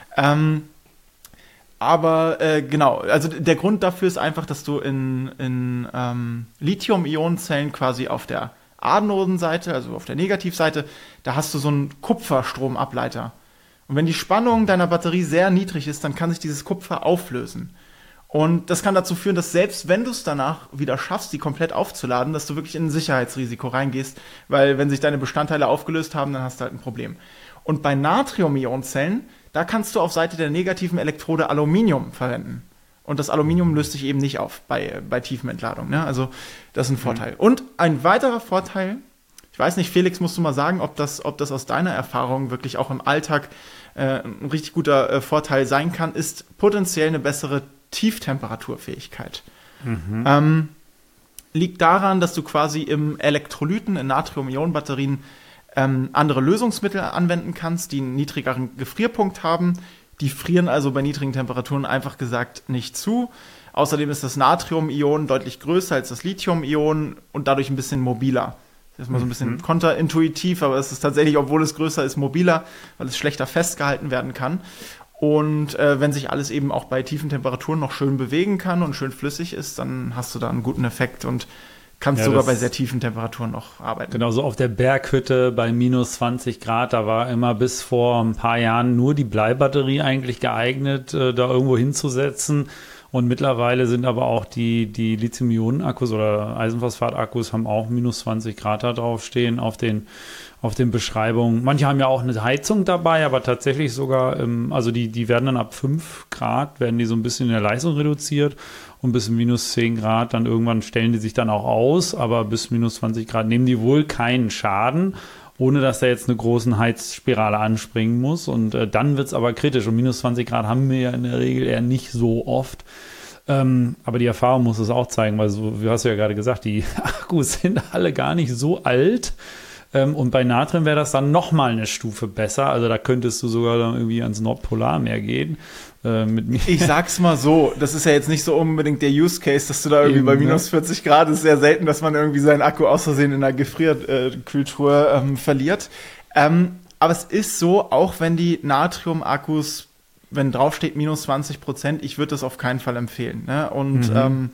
Aber genau, also der Grund dafür ist einfach, dass du in Lithium-Ionen-Zellen quasi auf der Anodenseite, also auf der Negativseite, da hast du so einen Kupferstromableiter. Und wenn die Spannung deiner Batterie sehr niedrig ist, dann kann sich dieses Kupfer auflösen. Und das kann dazu führen, dass selbst wenn du es danach wieder schaffst, die komplett aufzuladen, dass du wirklich in ein Sicherheitsrisiko reingehst, weil wenn sich deine Bestandteile aufgelöst haben, dann hast du halt ein Problem. Und bei Natrium-Ionen-Zellen, da kannst du auf Seite der negativen Elektrode Aluminium verwenden. Und das Aluminium löst sich eben nicht auf bei Tiefenentladung. Ne? Also das ist ein Vorteil. Und ein weiterer Vorteil, ich weiß nicht, Felix, musst du mal sagen, ob das aus deiner Erfahrung wirklich auch im Alltag ein richtig guter Vorteil sein kann, ist potenziell eine bessere Tieftemperaturfähigkeit. Liegt daran, dass du quasi im Elektrolyten, in Natrium-Ionen-Batterien andere Lösungsmittel anwenden kannst, die einen niedrigeren Gefrierpunkt haben. Die frieren also bei niedrigen Temperaturen einfach gesagt nicht zu. Außerdem ist das Natrium-Ion deutlich größer als das Lithium-Ion und dadurch ein bisschen mobiler. Das ist mal so ein bisschen konterintuitiv, aber es ist tatsächlich, obwohl es größer ist, mobiler, weil es schlechter festgehalten werden kann. Und wenn sich alles eben auch bei tiefen Temperaturen noch schön bewegen kann und schön flüssig ist, dann hast du da einen guten Effekt und kannst sogar bei sehr tiefen Temperaturen noch arbeiten. Genau, so auf der Berghütte bei minus 20 Grad, da war immer bis vor ein paar Jahren nur die Bleibatterie eigentlich geeignet, da irgendwo hinzusetzen. Und mittlerweile sind aber auch die Lithium-Ionen-Akkus oder Eisenphosphat-Akkus haben auch minus 20 Grad da draufstehen auf den Beschreibungen. Manche haben ja auch eine Heizung dabei, aber tatsächlich sogar, also die werden dann ab 5 Grad, werden die so ein bisschen in der Leistung reduziert und bis minus 10 Grad dann irgendwann stellen die sich dann auch aus, aber bis minus 20 Grad nehmen die wohl keinen Schaden, ohne dass da jetzt eine große Heizspirale anspringen muss. Und dann wird es aber kritisch. Und minus 20 Grad haben wir ja in der Regel eher nicht so oft. Aber die Erfahrung muss es auch zeigen, weil so, wie hast du ja gerade gesagt, die Akkus sind alle gar nicht so alt. Und bei Natrium wäre das dann nochmal eine Stufe besser. Also da könntest du sogar dann irgendwie ans Nordpolarmeer gehen. Mit mir. Ich sag's mal so, das ist ja jetzt nicht so unbedingt der Use Case, dass du da irgendwie bei minus 40 Grad, ist sehr selten, dass man irgendwie seinen Akku aus Versehen in einer Gefrierkühltruhe verliert. Aber es ist so, auch wenn die Natrium-Akkus, wenn draufsteht minus 20%, ich würde das auf keinen Fall empfehlen. Ne? Und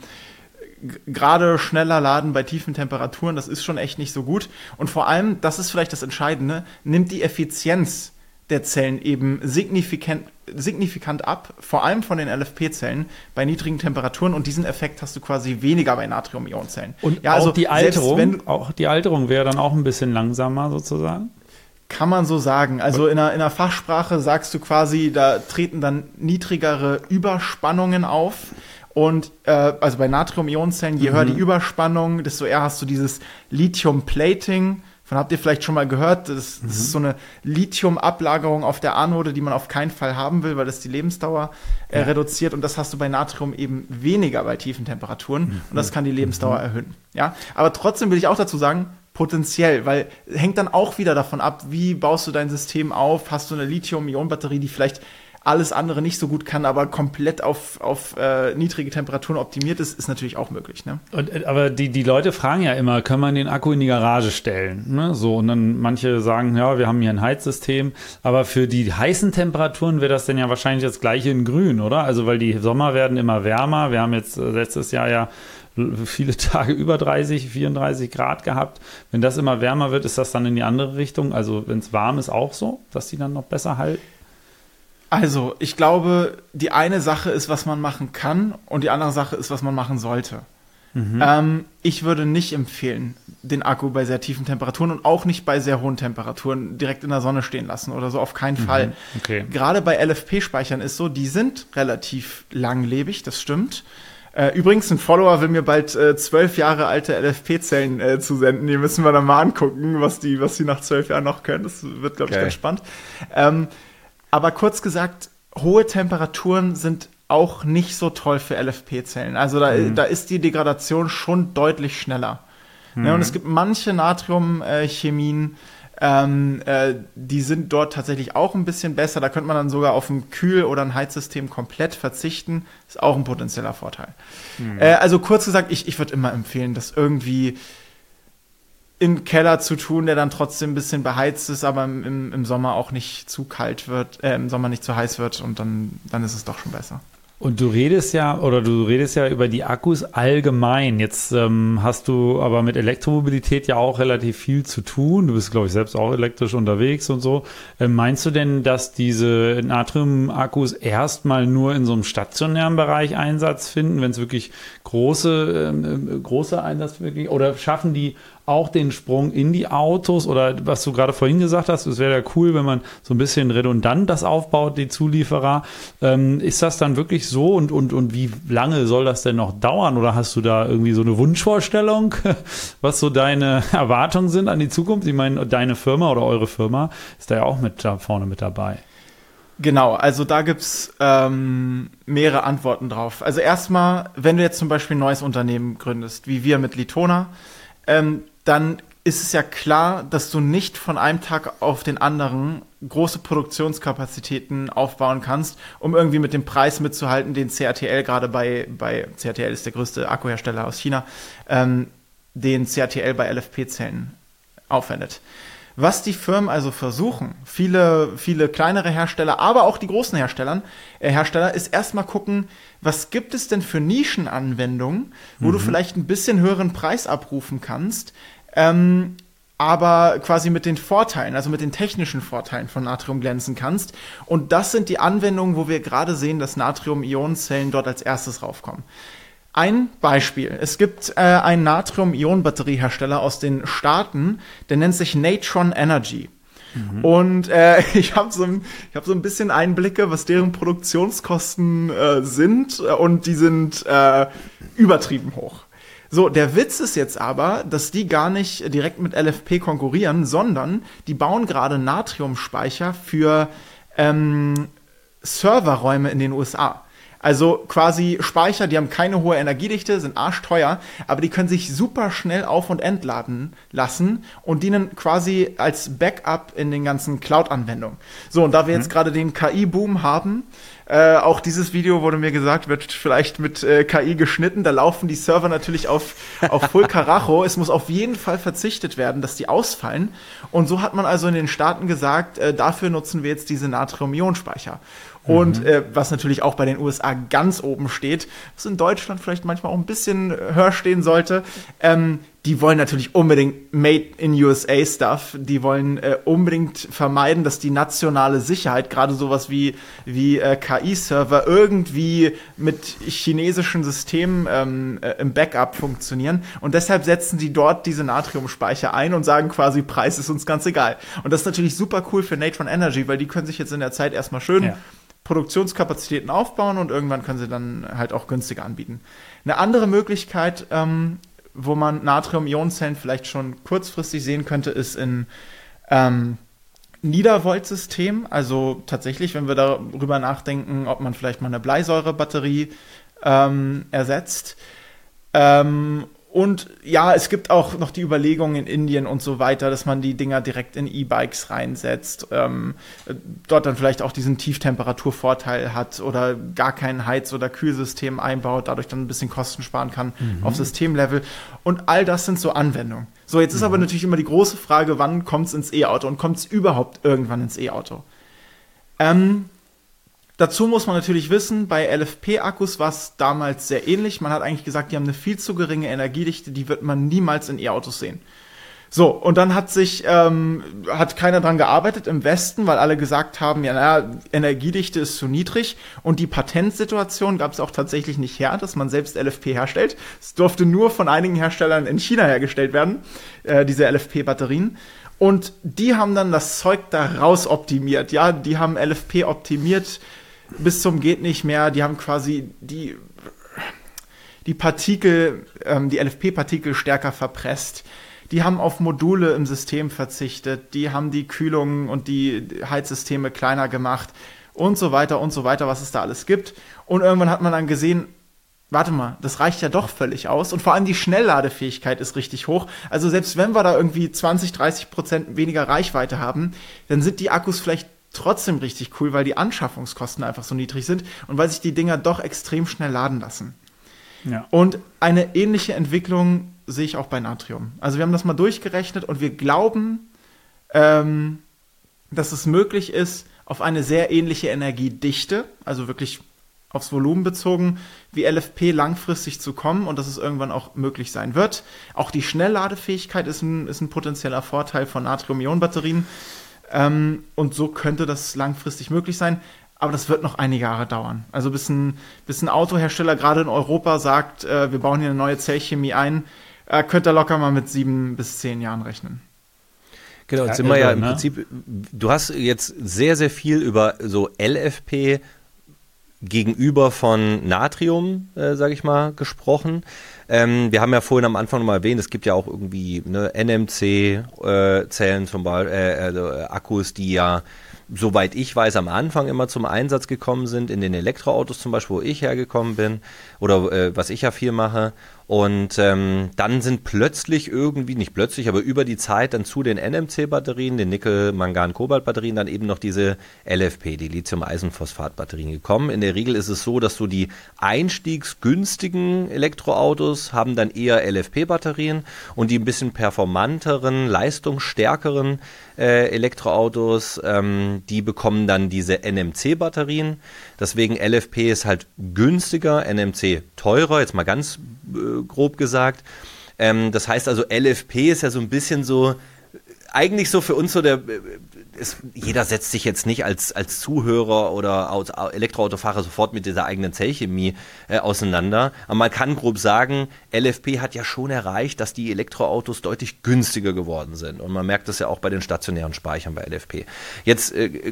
gerade schneller laden bei tiefen Temperaturen, das ist schon echt nicht so gut. Und vor allem, das ist vielleicht das Entscheidende, nimmt die Effizienz der Zellen eben signifikant ab, vor allem von den LFP-Zellen bei niedrigen Temperaturen, und diesen Effekt hast du quasi weniger bei Natrium-Ionen-Zellen. Und ja, also die Alterung wäre dann auch ein bisschen langsamer sozusagen? Kann man so sagen. Also in einer Fachsprache sagst du quasi, da treten dann niedrigere Überspannungen auf. Und also bei Natrium-Ionen-Zellen, je höher die Überspannung, desto eher hast du dieses Lithium-Plating. Von habt ihr vielleicht schon mal gehört, das ist so eine Lithium-Ablagerung auf der Anode, die man auf keinen Fall haben will, weil das die Lebensdauer reduziert. Und das hast du bei Natrium eben weniger bei tiefen Temperaturen. Und das kann die Lebensdauer erhöhen. Ja? Aber trotzdem will ich auch dazu sagen, potenziell, weil hängt dann auch wieder davon ab, wie baust du dein System auf? Hast du eine Lithium-Ionen-Batterie, die vielleicht alles andere nicht so gut kann, aber komplett auf niedrige Temperaturen optimiert ist natürlich auch möglich. Ne? Aber die Leute fragen ja immer, kann man den Akku in die Garage stellen? Ne? So, und dann manche sagen, ja, wir haben hier ein Heizsystem, aber für die heißen Temperaturen wäre das denn ja wahrscheinlich das gleiche in grün, oder? Also, weil die Sommer werden immer wärmer. Wir haben jetzt letztes Jahr ja viele Tage über 30, 34 Grad gehabt. Wenn das immer wärmer wird, ist das dann in die andere Richtung? Also, wenn es warm ist, auch so, dass die dann noch besser halten? Also, ich glaube, die eine Sache ist, was man machen kann, und die andere Sache ist, was man machen sollte. Ich würde nicht empfehlen, den Akku bei sehr tiefen Temperaturen und auch nicht bei sehr hohen Temperaturen direkt in der Sonne stehen lassen oder so, auf keinen Fall. Okay. Gerade bei LFP-Speichern ist so, die sind relativ langlebig, das stimmt. Übrigens, ein Follower will mir bald 12 Jahre alte LFP-Zellen zusenden. Die müssen wir dann mal angucken, was die nach 12 Jahren noch können. Das wird, glaube ich, ganz spannend. Aber kurz gesagt, hohe Temperaturen sind auch nicht so toll für LFP-Zellen. Also da ist die Degradation schon deutlich schneller. Ja, und es gibt manche Natriumchemien, die sind dort tatsächlich auch ein bisschen besser. Da könnte man dann sogar auf ein Kühl- oder ein Heizsystem komplett verzichten. Ist auch ein potenzieller Vorteil. Also kurz gesagt, ich würde immer empfehlen, das irgendwie in den Keller zu tun, der dann trotzdem ein bisschen beheizt ist, aber im Sommer auch nicht zu kalt wird, im Sommer nicht zu heiß wird und dann ist es doch schon besser. Und du redest ja über die Akkus allgemein. Jetzt hast du aber mit Elektromobilität ja auch relativ viel zu tun. Du bist, glaube ich, selbst auch elektrisch unterwegs und so. Meinst du denn, dass diese Natrium-Akkus erstmal nur in so einem stationären Bereich Einsatz finden, wenn es wirklich große Einsatz wirklich, oder schaffen die auch den Sprung in die Autos, oder was du gerade vorhin gesagt hast, es wäre ja cool, wenn man so ein bisschen redundant das aufbaut, die Zulieferer. Ist das dann wirklich so und wie lange soll das denn noch dauern, oder hast du da irgendwie so eine Wunschvorstellung, was so deine Erwartungen sind an die Zukunft? Ich meine, deine Firma oder eure Firma ist da ja auch da vorne mit dabei. Genau, also da gibt's mehrere Antworten drauf. Also erstmal, wenn du jetzt zum Beispiel ein neues Unternehmen gründest, wie wir mit Litona, dann ist es ja klar, dass du nicht von einem Tag auf den anderen große Produktionskapazitäten aufbauen kannst, um irgendwie mit dem Preis mitzuhalten, den CATL gerade bei CATL ist der größte Akkuhersteller aus China, den CATL bei LFP-Zellen aufwendet. Was die Firmen also versuchen, viele kleinere Hersteller, aber auch die großen Hersteller, ist erstmal gucken, was gibt es denn für Nischenanwendungen, wo du vielleicht ein bisschen höheren Preis abrufen kannst, aber quasi mit den Vorteilen, also mit den technischen Vorteilen von Natrium glänzen kannst. Und das sind die Anwendungen, wo wir gerade sehen, dass Natrium-Ionen-Zellen dort als erstes raufkommen. Ein Beispiel. Es gibt einen Natrium-Ionen-Batteriehersteller aus den Staaten, der nennt sich Natron Energy. Und ich habe so ein bisschen Einblicke, was deren Produktionskosten sind, und die sind übertrieben hoch. So, der Witz ist jetzt aber, dass die gar nicht direkt mit LFP konkurrieren, sondern die bauen gerade Natriumspeicher für Serverräume in den USA. Also quasi Speicher, die haben keine hohe Energiedichte, sind arschteuer, aber die können sich super schnell auf- und entladen lassen und dienen quasi als Backup in den ganzen Cloud-Anwendungen. So, und da wir jetzt gerade den KI-Boom haben, auch dieses Video, wurde mir gesagt, wird vielleicht mit KI geschnitten. Da laufen die Server natürlich auf Full Karacho. Es muss auf jeden Fall verzichtet werden, dass die ausfallen. Und so hat man also in den Staaten gesagt, dafür nutzen wir jetzt diese Natrium-Ionen-Speicher. Und was natürlich auch bei den USA ganz oben steht, was in Deutschland vielleicht manchmal auch ein bisschen höher stehen sollte, die wollen natürlich unbedingt Made in USA Stuff. Die wollen unbedingt vermeiden, dass die nationale Sicherheit, gerade sowas wie KI-Server, irgendwie mit chinesischen Systemen im Backup funktionieren. Und deshalb setzen die dort diese Natriumspeicher ein und sagen quasi, Preis ist uns ganz egal. Und das ist natürlich super cool für Natron Energy, weil die können sich jetzt in der Zeit erstmal schön Produktionskapazitäten aufbauen und irgendwann können sie dann halt auch günstiger anbieten. Eine andere Möglichkeit, wo man Natrium-Ionen-Zellen vielleicht schon kurzfristig sehen könnte, ist in Niedervolt-System. Also tatsächlich, wenn wir darüber nachdenken, ob man vielleicht mal eine Bleisäurebatterie ersetzt. Und ja, es gibt auch noch die Überlegung in Indien und so weiter, dass man die Dinger direkt in E-Bikes reinsetzt, dort dann vielleicht auch diesen Tieftemperaturvorteil hat oder gar kein Heiz- oder Kühlsystem einbaut, dadurch dann ein bisschen Kosten sparen kann auf Systemlevel. Und all das sind so Anwendungen. So, jetzt ist aber natürlich immer die große Frage, wann kommt es ins E-Auto und kommt es überhaupt irgendwann ins E-Auto? Dazu muss man natürlich wissen, bei LFP-Akkus war es damals sehr ähnlich. Man hat eigentlich gesagt, die haben eine viel zu geringe Energiedichte, die wird man niemals in E-Autos sehen. So, und dann hat keiner dran gearbeitet im Westen, weil alle gesagt haben, ja, naja, Energiedichte ist zu niedrig. Und die Patentsituation gab es auch tatsächlich nicht her, dass man selbst LFP herstellt. Es durfte nur von einigen Herstellern in China hergestellt werden, diese LFP-Batterien. Und die haben dann das Zeug da raus optimiert. Ja, die haben LFP optimiert bis zum geht nicht mehr. Die haben quasi die Partikel, die LFP-Partikel stärker verpresst. Die haben auf Module im System verzichtet, die haben die Kühlung und die Heizsysteme kleiner gemacht und so weiter, was es da alles gibt. Und irgendwann hat man dann gesehen, warte mal, das reicht ja doch völlig aus. Und vor allem die Schnellladefähigkeit ist richtig hoch. Also selbst wenn wir da irgendwie 20-30% weniger Reichweite haben, dann sind die Akkus vielleicht trotzdem richtig cool, weil die Anschaffungskosten einfach so niedrig sind und weil sich die Dinger doch extrem schnell laden lassen. Ja. Und eine ähnliche Entwicklung sehe ich auch bei Natrium. Also wir haben das mal durchgerechnet und wir glauben, dass es möglich ist, auf eine sehr ähnliche Energiedichte, also wirklich aufs Volumen bezogen, wie LFP langfristig zu kommen und dass es irgendwann auch möglich sein wird. Auch die Schnellladefähigkeit ist ein potenzieller Vorteil von Natrium-Ionen-Batterien. Und so könnte das langfristig möglich sein. Aber das wird noch einige Jahre dauern. Also bis ein Autohersteller gerade in Europa sagt, wir bauen hier eine neue Zellchemie ein, könnt ihr locker mal mit 7 bis 10 Jahren rechnen. Genau, jetzt sind wir ja im Prinzip, du hast jetzt sehr, sehr viel über so LFP gegenüber von Natrium, sage ich mal, gesprochen. Wir haben ja vorhin am Anfang noch mal erwähnt, es gibt ja auch irgendwie NMC-Zellen zum Beispiel, also Akkus, die ja, soweit ich weiß, am Anfang immer zum Einsatz gekommen sind, in den Elektroautos zum Beispiel, wo ich hergekommen bin oder was ich ja viel mache. Und dann sind plötzlich irgendwie, nicht plötzlich, aber über die Zeit dann zu den NMC-Batterien, den Nickel-Mangan-Kobalt-Batterien, dann eben noch diese LFP, die Lithium-Eisenphosphat-Batterien gekommen. In der Regel ist es so, dass so die einstiegsgünstigen Elektroautos haben dann eher LFP-Batterien und die ein bisschen performanteren, leistungsstärkeren Elektroautos, die bekommen dann diese NMC-Batterien. Deswegen LFP ist halt günstiger, NMC teurer, jetzt mal ganz grob gesagt. Das heißt also, LFP ist ja so ein bisschen so, eigentlich so für uns so jeder setzt sich jetzt nicht als Zuhörer oder als Elektroautofahrer sofort mit dieser eigenen Zellchemie auseinander. Aber man kann grob sagen, LFP hat ja schon erreicht, dass die Elektroautos deutlich günstiger geworden sind. Und man merkt das ja auch bei den stationären Speichern bei LFP. Jetzt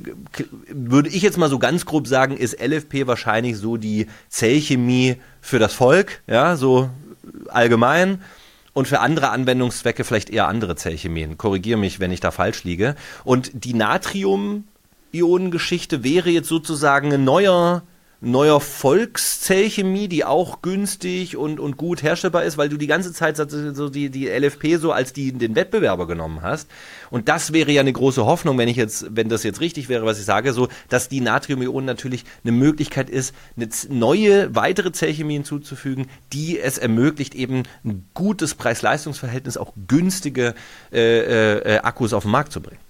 würde ich jetzt mal so ganz grob sagen, ist LFP wahrscheinlich so die Zellchemie für das Volk, ja, so allgemein. Und für andere Anwendungszwecke vielleicht eher andere Zellchemien. Korrigiere mich, wenn ich da falsch liege. Und die Natrium-Ionen-Geschichte wäre jetzt sozusagen ein neuer Volkszellchemie, die auch günstig und gut herstellbar ist, weil du die ganze Zeit so die LFP so als den Wettbewerber genommen hast. Und das wäre ja eine große Hoffnung, wenn das jetzt richtig wäre, was ich sage, so, dass die Natrium-Ionen natürlich eine Möglichkeit ist, eine neue, weitere Zellchemie hinzuzufügen, die es ermöglicht, eben ein gutes Preis-Leistungs-Verhältnis, auch günstige Akkus auf den Markt zu bringen.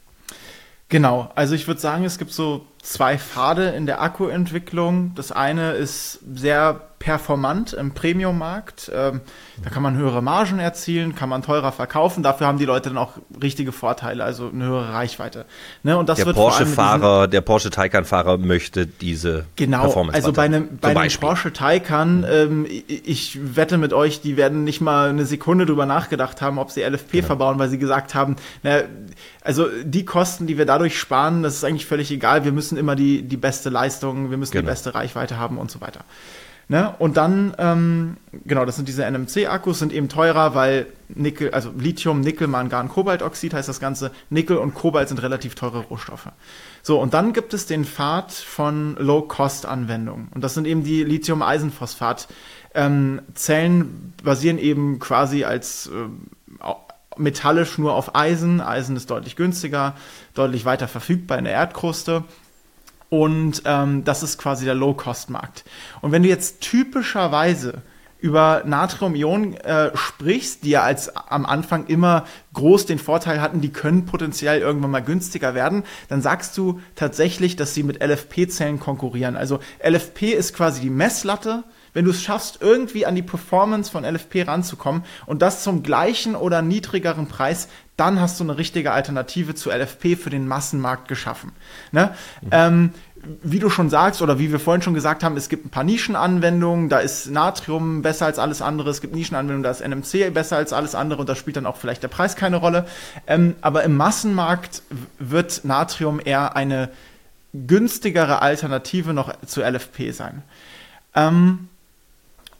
Genau, also ich würde sagen, es gibt so 2 Pfade in der Akkuentwicklung. Das eine ist sehr performant im Premium-Markt. Da kann man höhere Margen erzielen, kann man teurer verkaufen. Dafür haben die Leute dann auch richtige Vorteile, also eine höhere Reichweite. Ne? Und das der der Porsche Taycan-Fahrer möchte diese Performance. Also bei einem Porsche Taycan, ich wette mit euch, die werden nicht mal eine Sekunde drüber nachgedacht haben, ob sie LFP verbauen, weil sie gesagt haben, also die Kosten, die wir dadurch sparen, das ist eigentlich völlig egal. Wir müssen immer die beste Leistung, wir müssen die beste Reichweite haben und so weiter. Ne? Und dann, das sind diese NMC-Akkus, sind eben teurer, weil Nickel, also Lithium, Nickel, Mangan, Kobaltoxid heißt das Ganze. Nickel und Kobalt sind relativ teure Rohstoffe. So, und dann gibt es den Pfad von Low-Cost-Anwendungen. Und das sind eben die Lithium-Eisenphosphat. Zellen basieren eben quasi als metallisch nur auf Eisen. Eisen ist deutlich günstiger, deutlich weiter verfügbar in der Erdkruste. Und das ist quasi der Low-Cost-Markt. Und wenn du jetzt typischerweise über Natrium-Ionen sprichst, die ja am Anfang immer groß den Vorteil hatten, die können potenziell irgendwann mal günstiger werden, dann sagst du tatsächlich, dass sie mit LFP-Zellen konkurrieren. Also LFP ist quasi die Messlatte. Wenn du es schaffst, irgendwie an die Performance von LFP ranzukommen und das zum gleichen oder niedrigeren Preis, dann hast du eine richtige Alternative zu LFP für den Massenmarkt geschaffen. Ne? Wie du schon sagst oder wie wir vorhin schon gesagt haben, es gibt ein paar Nischenanwendungen, da ist Natrium besser als alles andere, es gibt Nischenanwendungen, da ist NMC besser als alles andere und da spielt dann auch vielleicht der Preis keine Rolle. Aber im Massenmarkt wird Natrium eher eine günstigere Alternative noch zu LFP sein.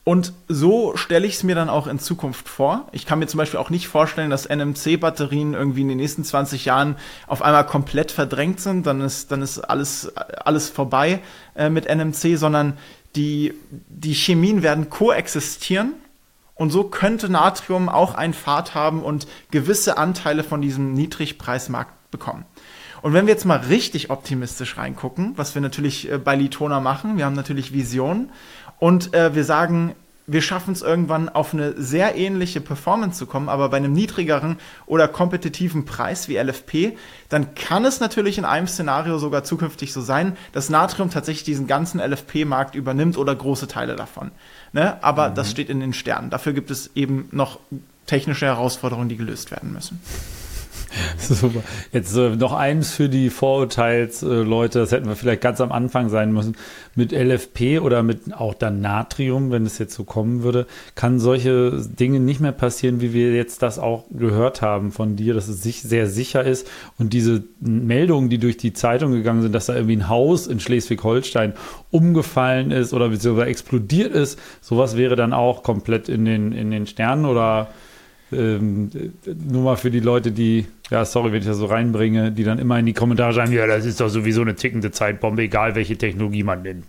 Und so stelle ich es mir dann auch in Zukunft vor. Ich kann mir zum Beispiel auch nicht vorstellen, dass NMC-Batterien irgendwie in den nächsten 20 Jahren auf einmal komplett verdrängt sind. Dann ist alles vorbei mit NMC, sondern die Chemien werden koexistieren. Und so könnte Natrium auch einen Pfad haben und gewisse Anteile von diesem Niedrigpreismarkt bekommen. Und wenn wir jetzt mal richtig optimistisch reingucken, was wir natürlich bei Litona machen, wir haben natürlich Visionen und wir sagen, wir schaffen es irgendwann auf eine sehr ähnliche Performance zu kommen, aber bei einem niedrigeren oder kompetitiven Preis wie LFP, dann kann es natürlich in einem Szenario sogar zukünftig so sein, dass Natrium tatsächlich diesen ganzen LFP-Markt übernimmt oder große Teile davon. Ne? Aber das steht in den Sternen. Dafür gibt es eben noch technische Herausforderungen, die gelöst werden müssen. Super. Jetzt noch eins für die Vorurteilsleute, das hätten wir vielleicht ganz am Anfang sein müssen. Mit LFP oder mit auch dann Natrium, wenn es jetzt so kommen würde, kann solche Dinge nicht mehr passieren, wie wir jetzt das auch gehört haben von dir, dass es sehr sicher ist. Und diese Meldungen, die durch die Zeitung gegangen sind, dass da irgendwie ein Haus in Schleswig-Holstein umgefallen ist oder beziehungsweise explodiert ist, sowas wäre dann auch komplett in den Sternen oder nur mal für die Leute, die, ja, sorry, wenn ich das so reinbringe, die dann immer in die Kommentare schreiben, ja, das ist doch sowieso eine tickende Zeitbombe, egal welche Technologie man nimmt.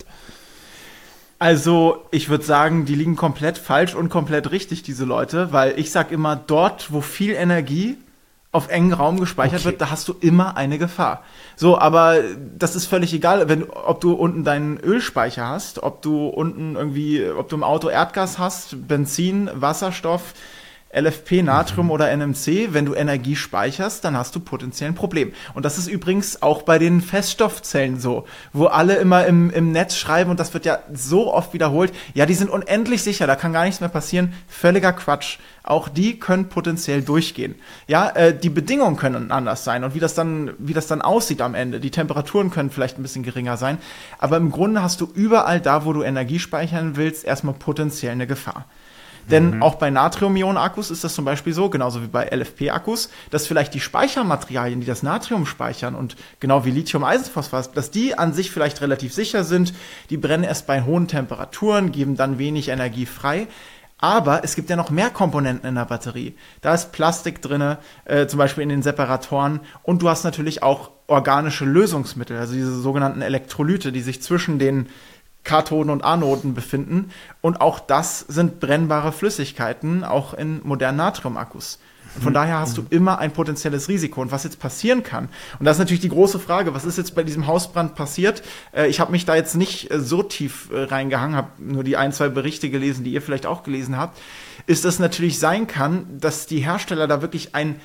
Also, ich würde sagen, die liegen komplett falsch und komplett richtig, diese Leute, weil ich sag immer, dort, wo viel Energie auf engen Raum gespeichert wird, da hast du immer eine Gefahr. So, aber das ist völlig egal, ob du unten deinen Ölspeicher hast, ob du im Auto Erdgas hast, Benzin, Wasserstoff, LFP, Natrium oder NMC, wenn du Energie speicherst, dann hast du potenziell ein Problem. Und das ist übrigens auch bei den Feststoffzellen so, wo alle immer im Netz schreiben, und das wird ja so oft wiederholt, ja, die sind unendlich sicher, da kann gar nichts mehr passieren. Völliger Quatsch. Auch die können potenziell durchgehen. Ja, die Bedingungen können anders sein und wie das dann aussieht am Ende. Die Temperaturen können vielleicht ein bisschen geringer sein, aber im Grunde hast du überall da, wo du Energie speichern willst, erstmal potenziell eine Gefahr. Denn auch bei Natrium-Ionen-Akkus ist das zum Beispiel so, genauso wie bei LFP-Akkus, dass vielleicht die Speichermaterialien, die das Natrium speichern und genau wie Lithium-Eisenphosphat, dass die an sich vielleicht relativ sicher sind, die brennen erst bei hohen Temperaturen, geben dann wenig Energie frei. Aber es gibt ja noch mehr Komponenten in der Batterie. Da ist Plastik drinne, zum Beispiel in den Separatoren, und du hast natürlich auch organische Lösungsmittel, also diese sogenannten Elektrolyte, die sich zwischen den Kathoden und Anoden befinden. Und auch das sind brennbare Flüssigkeiten, auch in modernen Natriumakkus. Von daher hast du immer ein potenzielles Risiko. Und was jetzt passieren kann, und das ist natürlich die große Frage, was ist jetzt bei diesem Hausbrand passiert? Ich habe mich da jetzt nicht so tief reingehangen, habe nur die 1-2 Berichte gelesen, die ihr vielleicht auch gelesen habt, ist, dass natürlich sein kann, dass die Hersteller da wirklich einen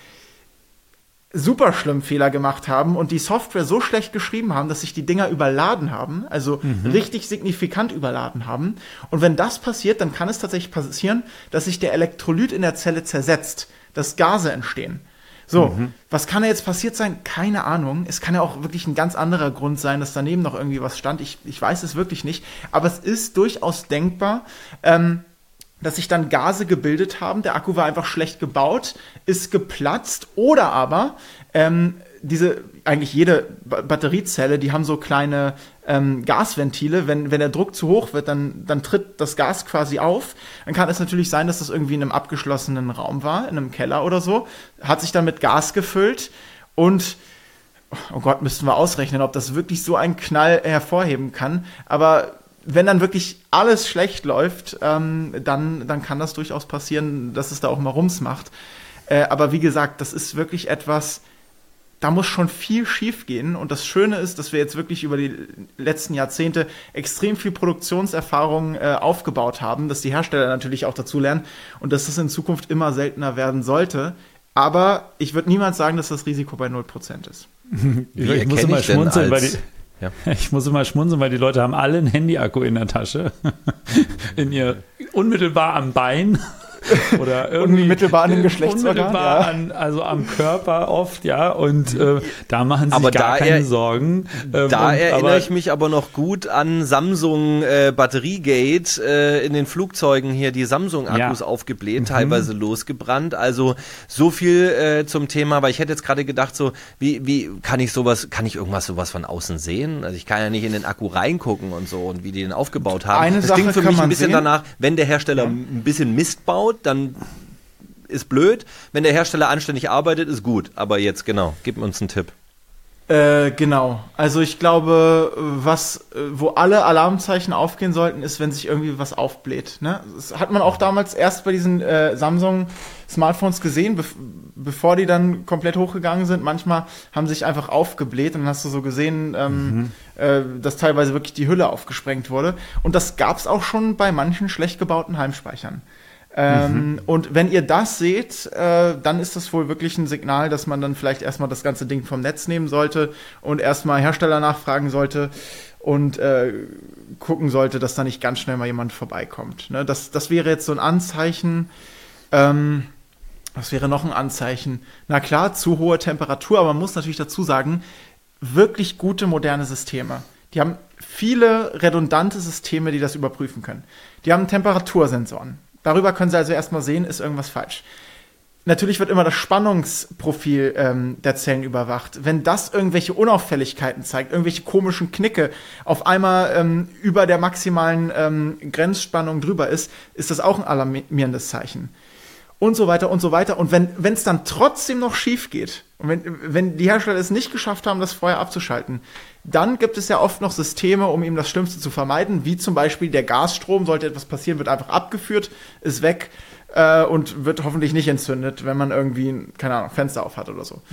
super schlimmen Fehler gemacht haben und die Software so schlecht geschrieben haben, dass sich die Dinger überladen haben, also richtig signifikant überladen haben. Und wenn das passiert, dann kann es tatsächlich passieren, dass sich der Elektrolyt in der Zelle zersetzt, dass Gase entstehen. So, was kann da jetzt passiert sein? Keine Ahnung. Es kann ja auch wirklich ein ganz anderer Grund sein, dass daneben noch irgendwie was stand. Ich weiß es wirklich nicht. Aber es ist durchaus denkbar, dass sich dann Gase gebildet haben, der Akku war einfach schlecht gebaut, ist geplatzt, oder aber eigentlich jede Batteriezelle, die haben so kleine Gasventile, wenn der Druck zu hoch wird, dann tritt das Gas quasi auf. Dann kann es natürlich sein, dass das irgendwie in einem abgeschlossenen Raum war, in einem Keller oder so, hat sich dann mit Gas gefüllt und oh Gott, müssten wir ausrechnen, ob das wirklich so einen Knall hervorheben kann, aber wenn dann wirklich alles schlecht läuft, dann kann das durchaus passieren, dass es da auch mal Rums macht. Aber wie gesagt, das ist wirklich etwas, da muss schon viel schief gehen. Und das Schöne ist, dass wir jetzt wirklich über die letzten Jahrzehnte extrem viel Produktionserfahrung aufgebaut haben, dass die Hersteller natürlich auch dazu lernen und dass das in Zukunft immer seltener werden sollte. Aber ich würde niemals sagen, dass das Risiko bei 0% ist. Ich muss immer schmunzeln, Ich muss immer schmunzeln, weil die Leute haben alle einen Handy-Akku in der Tasche, unmittelbar am Bein. oder irgendwie unmittelbar an den Geschlechtsorgan. Unmittelbar also am Körper oft, ja. Und da machen sich gar keine Sorgen. Da erinnere ich mich aber noch gut an Samsung Batteriegate in den Flugzeugen hier, die Samsung-Akkus aufgebläht, teilweise losgebrannt. Also so viel zum Thema, weil ich hätte jetzt gerade gedacht, so wie kann ich irgendwas von außen sehen? Also ich kann ja nicht in den Akku reingucken und so und wie die den aufgebaut haben. Das klingt für mich ein bisschen danach, wenn der Hersteller ein bisschen Mist baut, dann ist blöd. Wenn der Hersteller anständig arbeitet, ist gut. Aber jetzt gib uns einen Tipp. Genau. Also ich glaube, wo alle Alarmzeichen aufgehen sollten, ist, wenn sich irgendwie was aufbläht. Ne? Das hat man auch damals erst bei diesen Samsung-Smartphones gesehen, bevor die dann komplett hochgegangen sind. Manchmal haben sie sich einfach aufgebläht und dann hast du so gesehen, dass teilweise wirklich die Hülle aufgesprengt wurde. Und das gab es auch schon bei manchen schlecht gebauten Heimspeichern. Und wenn ihr das seht, dann ist das wohl wirklich ein Signal, dass man dann vielleicht erstmal das ganze Ding vom Netz nehmen sollte und erstmal Hersteller nachfragen sollte und gucken sollte, dass da nicht ganz schnell mal jemand vorbeikommt. Ne? Das wäre jetzt so ein Anzeichen. Was wäre noch ein Anzeichen? Na klar, zu hohe Temperatur, aber man muss natürlich dazu sagen, wirklich gute moderne Systeme. Die haben viele redundante Systeme, die das überprüfen können. Die haben Temperatursensoren. Darüber können Sie also erstmal sehen, ist irgendwas falsch. Natürlich wird immer das Spannungsprofil der Zellen überwacht. Wenn das irgendwelche Unauffälligkeiten zeigt, irgendwelche komischen Knicke auf einmal über der maximalen Grenzspannung drüber ist das auch ein alarmierendes Zeichen. Und so weiter und so weiter. Und wenn es dann trotzdem noch schief geht, und wenn die Hersteller es nicht geschafft haben, das vorher abzuschalten, dann gibt es ja oft noch Systeme, um eben das Schlimmste zu vermeiden, wie zum Beispiel der Gasstrom. Sollte etwas passieren, wird einfach abgeführt, ist weg und wird hoffentlich nicht entzündet, wenn man irgendwie, keine Ahnung, Fenster auf hat oder so.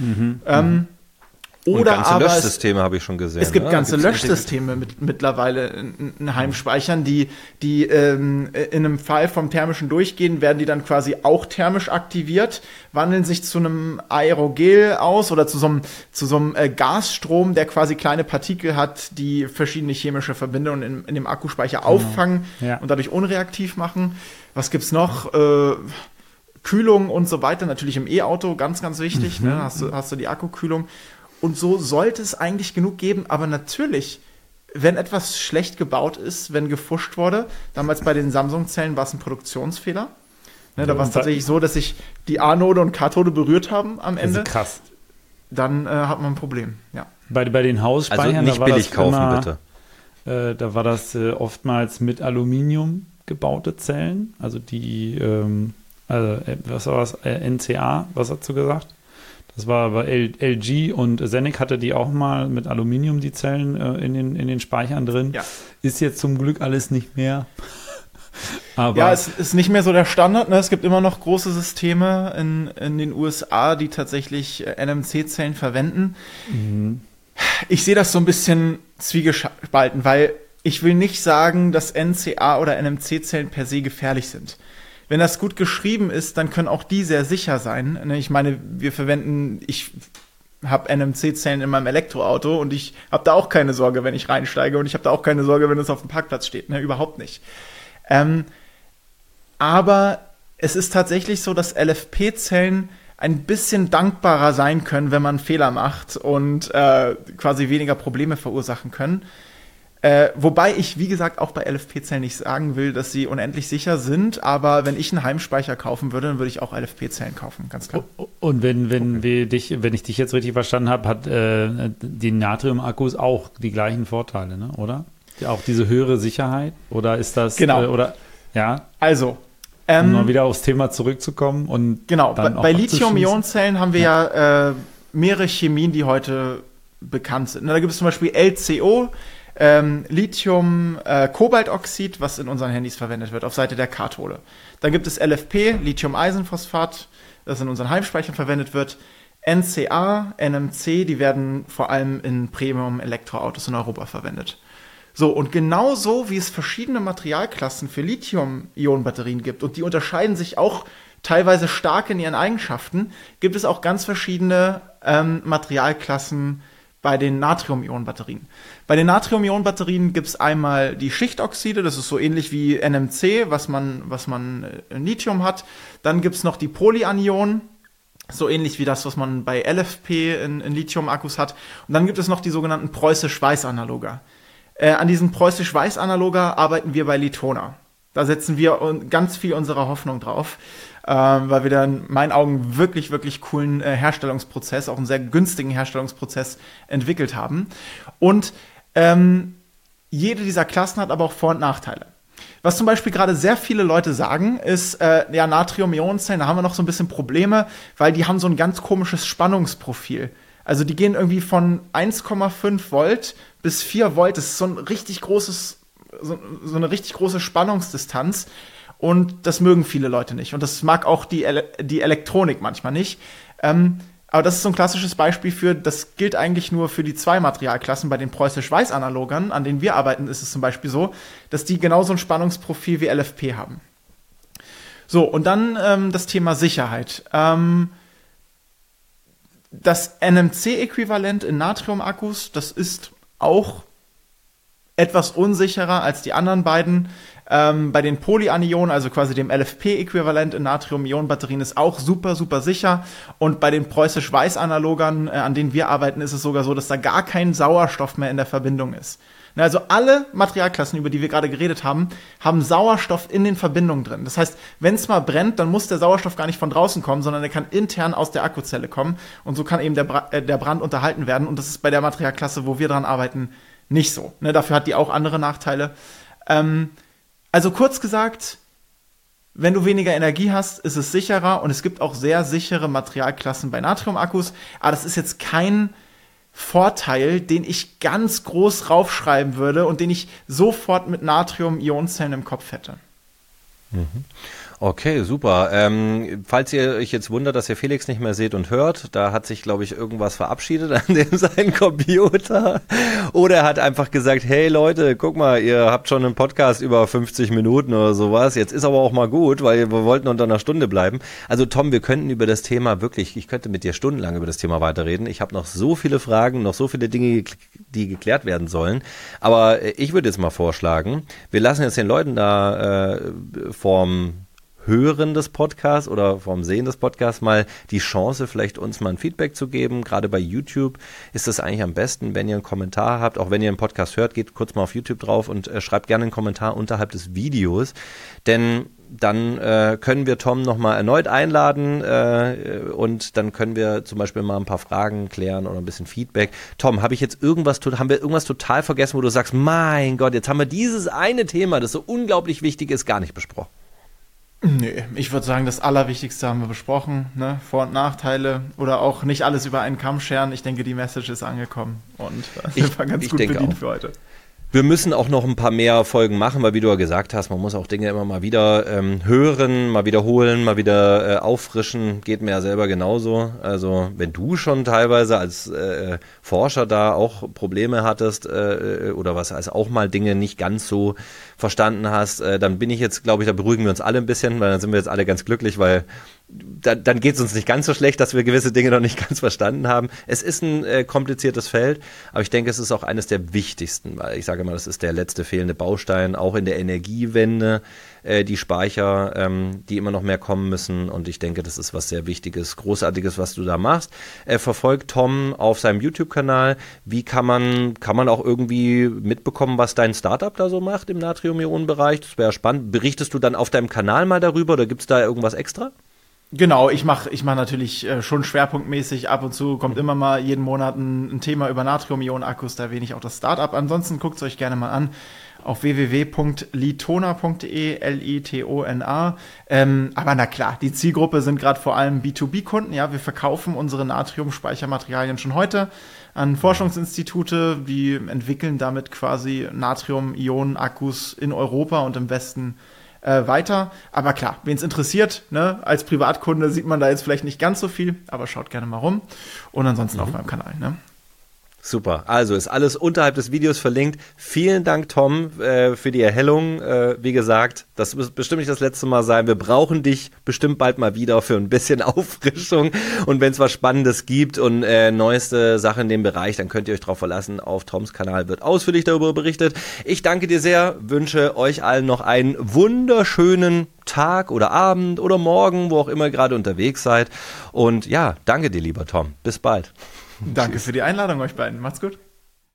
Oder ganze aber Löschsysteme habe ich schon gesehen. Es gibt ganze Löschsysteme mittlerweile in Heimspeichern, die in einem Fall vom thermischen Durchgehen werden die dann quasi auch thermisch aktiviert, wandeln sich zu einem Aerogel aus oder zu so einem Gasstrom, der quasi kleine Partikel hat, die verschiedene chemische Verbindungen in dem Akkuspeicher auffangen und dadurch unreaktiv machen. Was gibt's noch? Kühlung und so weiter, natürlich im E-Auto, ganz, ganz wichtig. Ne? Hast du die Akkukühlung. Und so sollte es eigentlich genug geben, aber natürlich, wenn etwas schlecht gebaut ist, wenn gefuscht wurde, damals bei den Samsung-Zellen war es ein Produktionsfehler. Ne, da war es tatsächlich so, dass sich die Anode und Kathode berührt haben am Ende. Also krass. Dann hat man ein Problem, ja. Bei den Hausspeichern, also nicht billig kaufen, bitte. Da war das oftmals mit Aluminium gebaute Zellen, also die, was war das, NCA, was hast du gesagt? Das war aber LG und Senec hatte die auch mal mit Aluminium, die Zellen in den Speichern drin. Ja. Ist jetzt zum Glück alles nicht mehr. Aber ja, es ist nicht mehr so der Standard. Ne? Es gibt immer noch große Systeme in den USA, die tatsächlich NMC-Zellen verwenden. Ich sehe das so ein bisschen zwiegespalten, weil ich will nicht sagen, dass NCA oder NMC-Zellen per se gefährlich sind. Wenn das gut geschrieben ist, dann können auch die sehr sicher sein. Ich meine, ich habe NMC-Zellen in meinem Elektroauto und ich habe da auch keine Sorge, wenn ich reinsteige und ich habe da auch keine Sorge, wenn es auf dem Parkplatz steht. Ne? Überhaupt nicht. Aber es ist tatsächlich so, dass LFP-Zellen ein bisschen dankbarer sein können, wenn man Fehler macht und quasi weniger Probleme verursachen können. Wobei ich, wie gesagt, auch bei LFP-Zellen nicht sagen will, dass sie unendlich sicher sind, aber wenn ich einen Heimspeicher kaufen würde, dann würde ich auch LFP-Zellen kaufen, ganz klar. Und wenn ich dich jetzt richtig verstanden habe, hat die Natrium-Akkus auch die gleichen Vorteile, ne? Oder? Auch diese höhere Sicherheit? Oder ist das... Genau. Oder, ja? Also... um mal wieder aufs Thema zurückzukommen und genau, bei Lithium-Ionen-Zellen haben wir ja mehrere Chemien, die heute bekannt sind. Da gibt es zum Beispiel LCO, Lithium-Kobaltoxid, was in unseren Handys verwendet wird, auf Seite der Kathode. Dann gibt es LFP, Lithium-Eisenphosphat, das in unseren Heimspeichern verwendet wird. NCA, NMC, die werden vor allem in Premium-Elektroautos in Europa verwendet. So, und genauso wie es verschiedene Materialklassen für Lithium-Ionen-Batterien gibt, und die unterscheiden sich auch teilweise stark in ihren Eigenschaften, gibt es auch ganz verschiedene Materialklassen bei den Natrium-Ionen-Batterien. Bei den Natrium-Ionen-Batterien gibt es einmal die Schichtoxide, das ist so ähnlich wie NMC, was man in Lithium hat. Dann gibt es noch die Polyanionen, so ähnlich wie das, was man bei LFP in Lithium-Akkus hat. Und dann gibt es noch die sogenannten Preußisch-Weiß-Analoga. An diesen Preußisch-Weiß-Analoga arbeiten wir bei Litona. Da setzen wir ganz viel unserer Hoffnung drauf, weil wir da in meinen Augen wirklich, wirklich coolen Herstellungsprozess, auch einen sehr günstigen Herstellungsprozess entwickelt haben. Und jede dieser Klassen hat aber auch Vor- und Nachteile. Was zum Beispiel gerade sehr viele Leute sagen, ist, Natrium-Ionen-Zellen, da haben wir noch so ein bisschen Probleme, weil die haben so ein ganz komisches Spannungsprofil. Also die gehen irgendwie von 1,5 Volt bis 4 Volt. Das ist so ein richtig großes, so eine richtig große Spannungsdistanz. Und das mögen viele Leute nicht. Und das mag auch die Elektronik manchmal nicht. Aber das ist so ein klassisches Beispiel das gilt eigentlich nur für die 2 Materialklassen. Bei den Preußisch-Weiß-Analogern, an denen wir arbeiten, ist es zum Beispiel so, dass die genauso ein Spannungsprofil wie LFP haben. So, und dann das Thema Sicherheit. Das NMC-Äquivalent in Natrium-Akkus, das ist auch etwas unsicherer als die anderen beiden. Bei den Polyanionen, also quasi dem LFP-Äquivalent in Natrium-Ionen-Batterien, ist auch super, super sicher. Und bei den Preußisch-Weiß-Analogern, an denen wir arbeiten, ist es sogar so, dass da gar kein Sauerstoff mehr in der Verbindung ist. Also alle Materialklassen, über die wir gerade geredet haben, haben Sauerstoff in den Verbindungen drin. Das heißt, wenn es mal brennt, dann muss der Sauerstoff gar nicht von draußen kommen, sondern der kann intern aus der Akkuzelle kommen. Und so kann eben der Brand unterhalten werden. Und das ist bei der Materialklasse, wo wir dran arbeiten, nicht so. Dafür hat die auch andere Nachteile. Also kurz gesagt, wenn du weniger Energie hast, ist es sicherer. Und es gibt auch sehr sichere Materialklassen bei Natrium-Akkus. Aber das ist jetzt kein Vorteil, den ich ganz groß raufschreiben würde und den ich sofort mit Natrium-Ionenzellen im Kopf hätte. Okay, super. Falls ihr euch jetzt wundert, dass ihr Felix nicht mehr seht und hört, da hat sich, glaube ich, irgendwas verabschiedet an dem seinen Computer. Oder er hat einfach gesagt, hey Leute, guck mal, ihr habt schon einen Podcast über 50 Minuten oder sowas. Jetzt ist aber auch mal gut, weil wir wollten unter einer Stunde bleiben. Also Tom, wir könnten über das Thema wirklich, ich könnte mit dir stundenlang über das Thema weiterreden. Ich habe noch so viele Fragen, noch so viele Dinge, die geklärt werden sollen. Aber ich würde jetzt mal vorschlagen, wir lassen jetzt den Leuten da vorm Hören des Podcasts oder vom Sehen des Podcasts mal die Chance, vielleicht uns mal ein Feedback zu geben. Gerade bei YouTube ist es eigentlich am besten, wenn ihr einen Kommentar habt. Auch wenn ihr einen Podcast hört, geht kurz mal auf YouTube drauf und schreibt gerne einen Kommentar unterhalb des Videos. Denn dann können wir Tom nochmal erneut einladen und dann können wir zum Beispiel mal ein paar Fragen klären oder ein bisschen Feedback. Tom, haben wir irgendwas total vergessen, wo du sagst, mein Gott, jetzt haben wir dieses eine Thema, das so unglaublich wichtig ist, gar nicht besprochen? Nee, ich würde sagen, das Allerwichtigste haben wir besprochen, ne? Vor- und Nachteile oder auch nicht alles über einen Kamm scheren. Ich denke, die Message ist angekommen und wir waren ganz gut bedient für heute. Wir müssen auch noch ein paar mehr Folgen machen, weil wie du ja gesagt hast, man muss auch Dinge immer mal wieder hören, mal wiederholen, mal wieder auffrischen. Geht mir ja selber genauso. Also wenn du schon teilweise als Forscher da auch Probleme hattest oder was, also auch mal Dinge nicht ganz so verstanden hast, dann bin ich jetzt, glaube ich, da beruhigen wir uns alle ein bisschen, weil dann sind wir jetzt alle ganz glücklich, weil dann geht es uns nicht ganz so schlecht, dass wir gewisse Dinge noch nicht ganz verstanden haben. Es ist ein kompliziertes Feld, aber ich denke, es ist auch eines der wichtigsten, weil ich sage mal, das ist der letzte fehlende Baustein, auch in der Energiewende, die Speicher, die immer noch mehr kommen müssen und ich denke, das ist was sehr Wichtiges, Großartiges, was du da machst. Verfolgt Tom auf seinem YouTube-Kanal. Wie kann man auch irgendwie mitbekommen, was dein Startup da so macht im Natrium-Ionen-Bereich? Das wäre spannend. Berichtest du dann auf deinem Kanal mal darüber oder gibt es da irgendwas extra? Genau, ich mach natürlich schon schwerpunktmäßig, ab und zu kommt immer mal jeden Monat ein Thema über Natrium-Ionen-Akkus, da erwähne ich auch das Startup. Ansonsten guckt es euch gerne mal an auf www.litona.de, Litona. Aber na klar, die Zielgruppe sind gerade vor allem B2B-Kunden. Ja, wir verkaufen unsere Natrium-Speichermaterialien schon heute an Forschungsinstitute, die entwickeln damit quasi Natrium-Ionen-Akkus in Europa und im Westen weiter. Aber klar, wen es interessiert, ne, als Privatkunde sieht man da jetzt vielleicht nicht ganz so viel, aber schaut gerne mal rum. Und ansonsten auf meinem Kanal, ne? Super. Also ist alles unterhalb des Videos verlinkt. Vielen Dank, Tom, für die Erhellung. Wie gesagt, das wird bestimmt nicht das letzte Mal sein. Wir brauchen dich bestimmt bald mal wieder für ein bisschen Auffrischung. Und wenn es was Spannendes gibt und neueste Sachen in dem Bereich, dann könnt ihr euch darauf verlassen. Auf Toms Kanal wird ausführlich darüber berichtet. Ich danke dir sehr, wünsche euch allen noch einen wunderschönen Tag oder Abend oder Morgen, wo auch immer ihr gerade unterwegs seid. Und ja, danke dir, lieber Tom. Bis bald. Danke für die Einladung euch beiden. Macht's gut.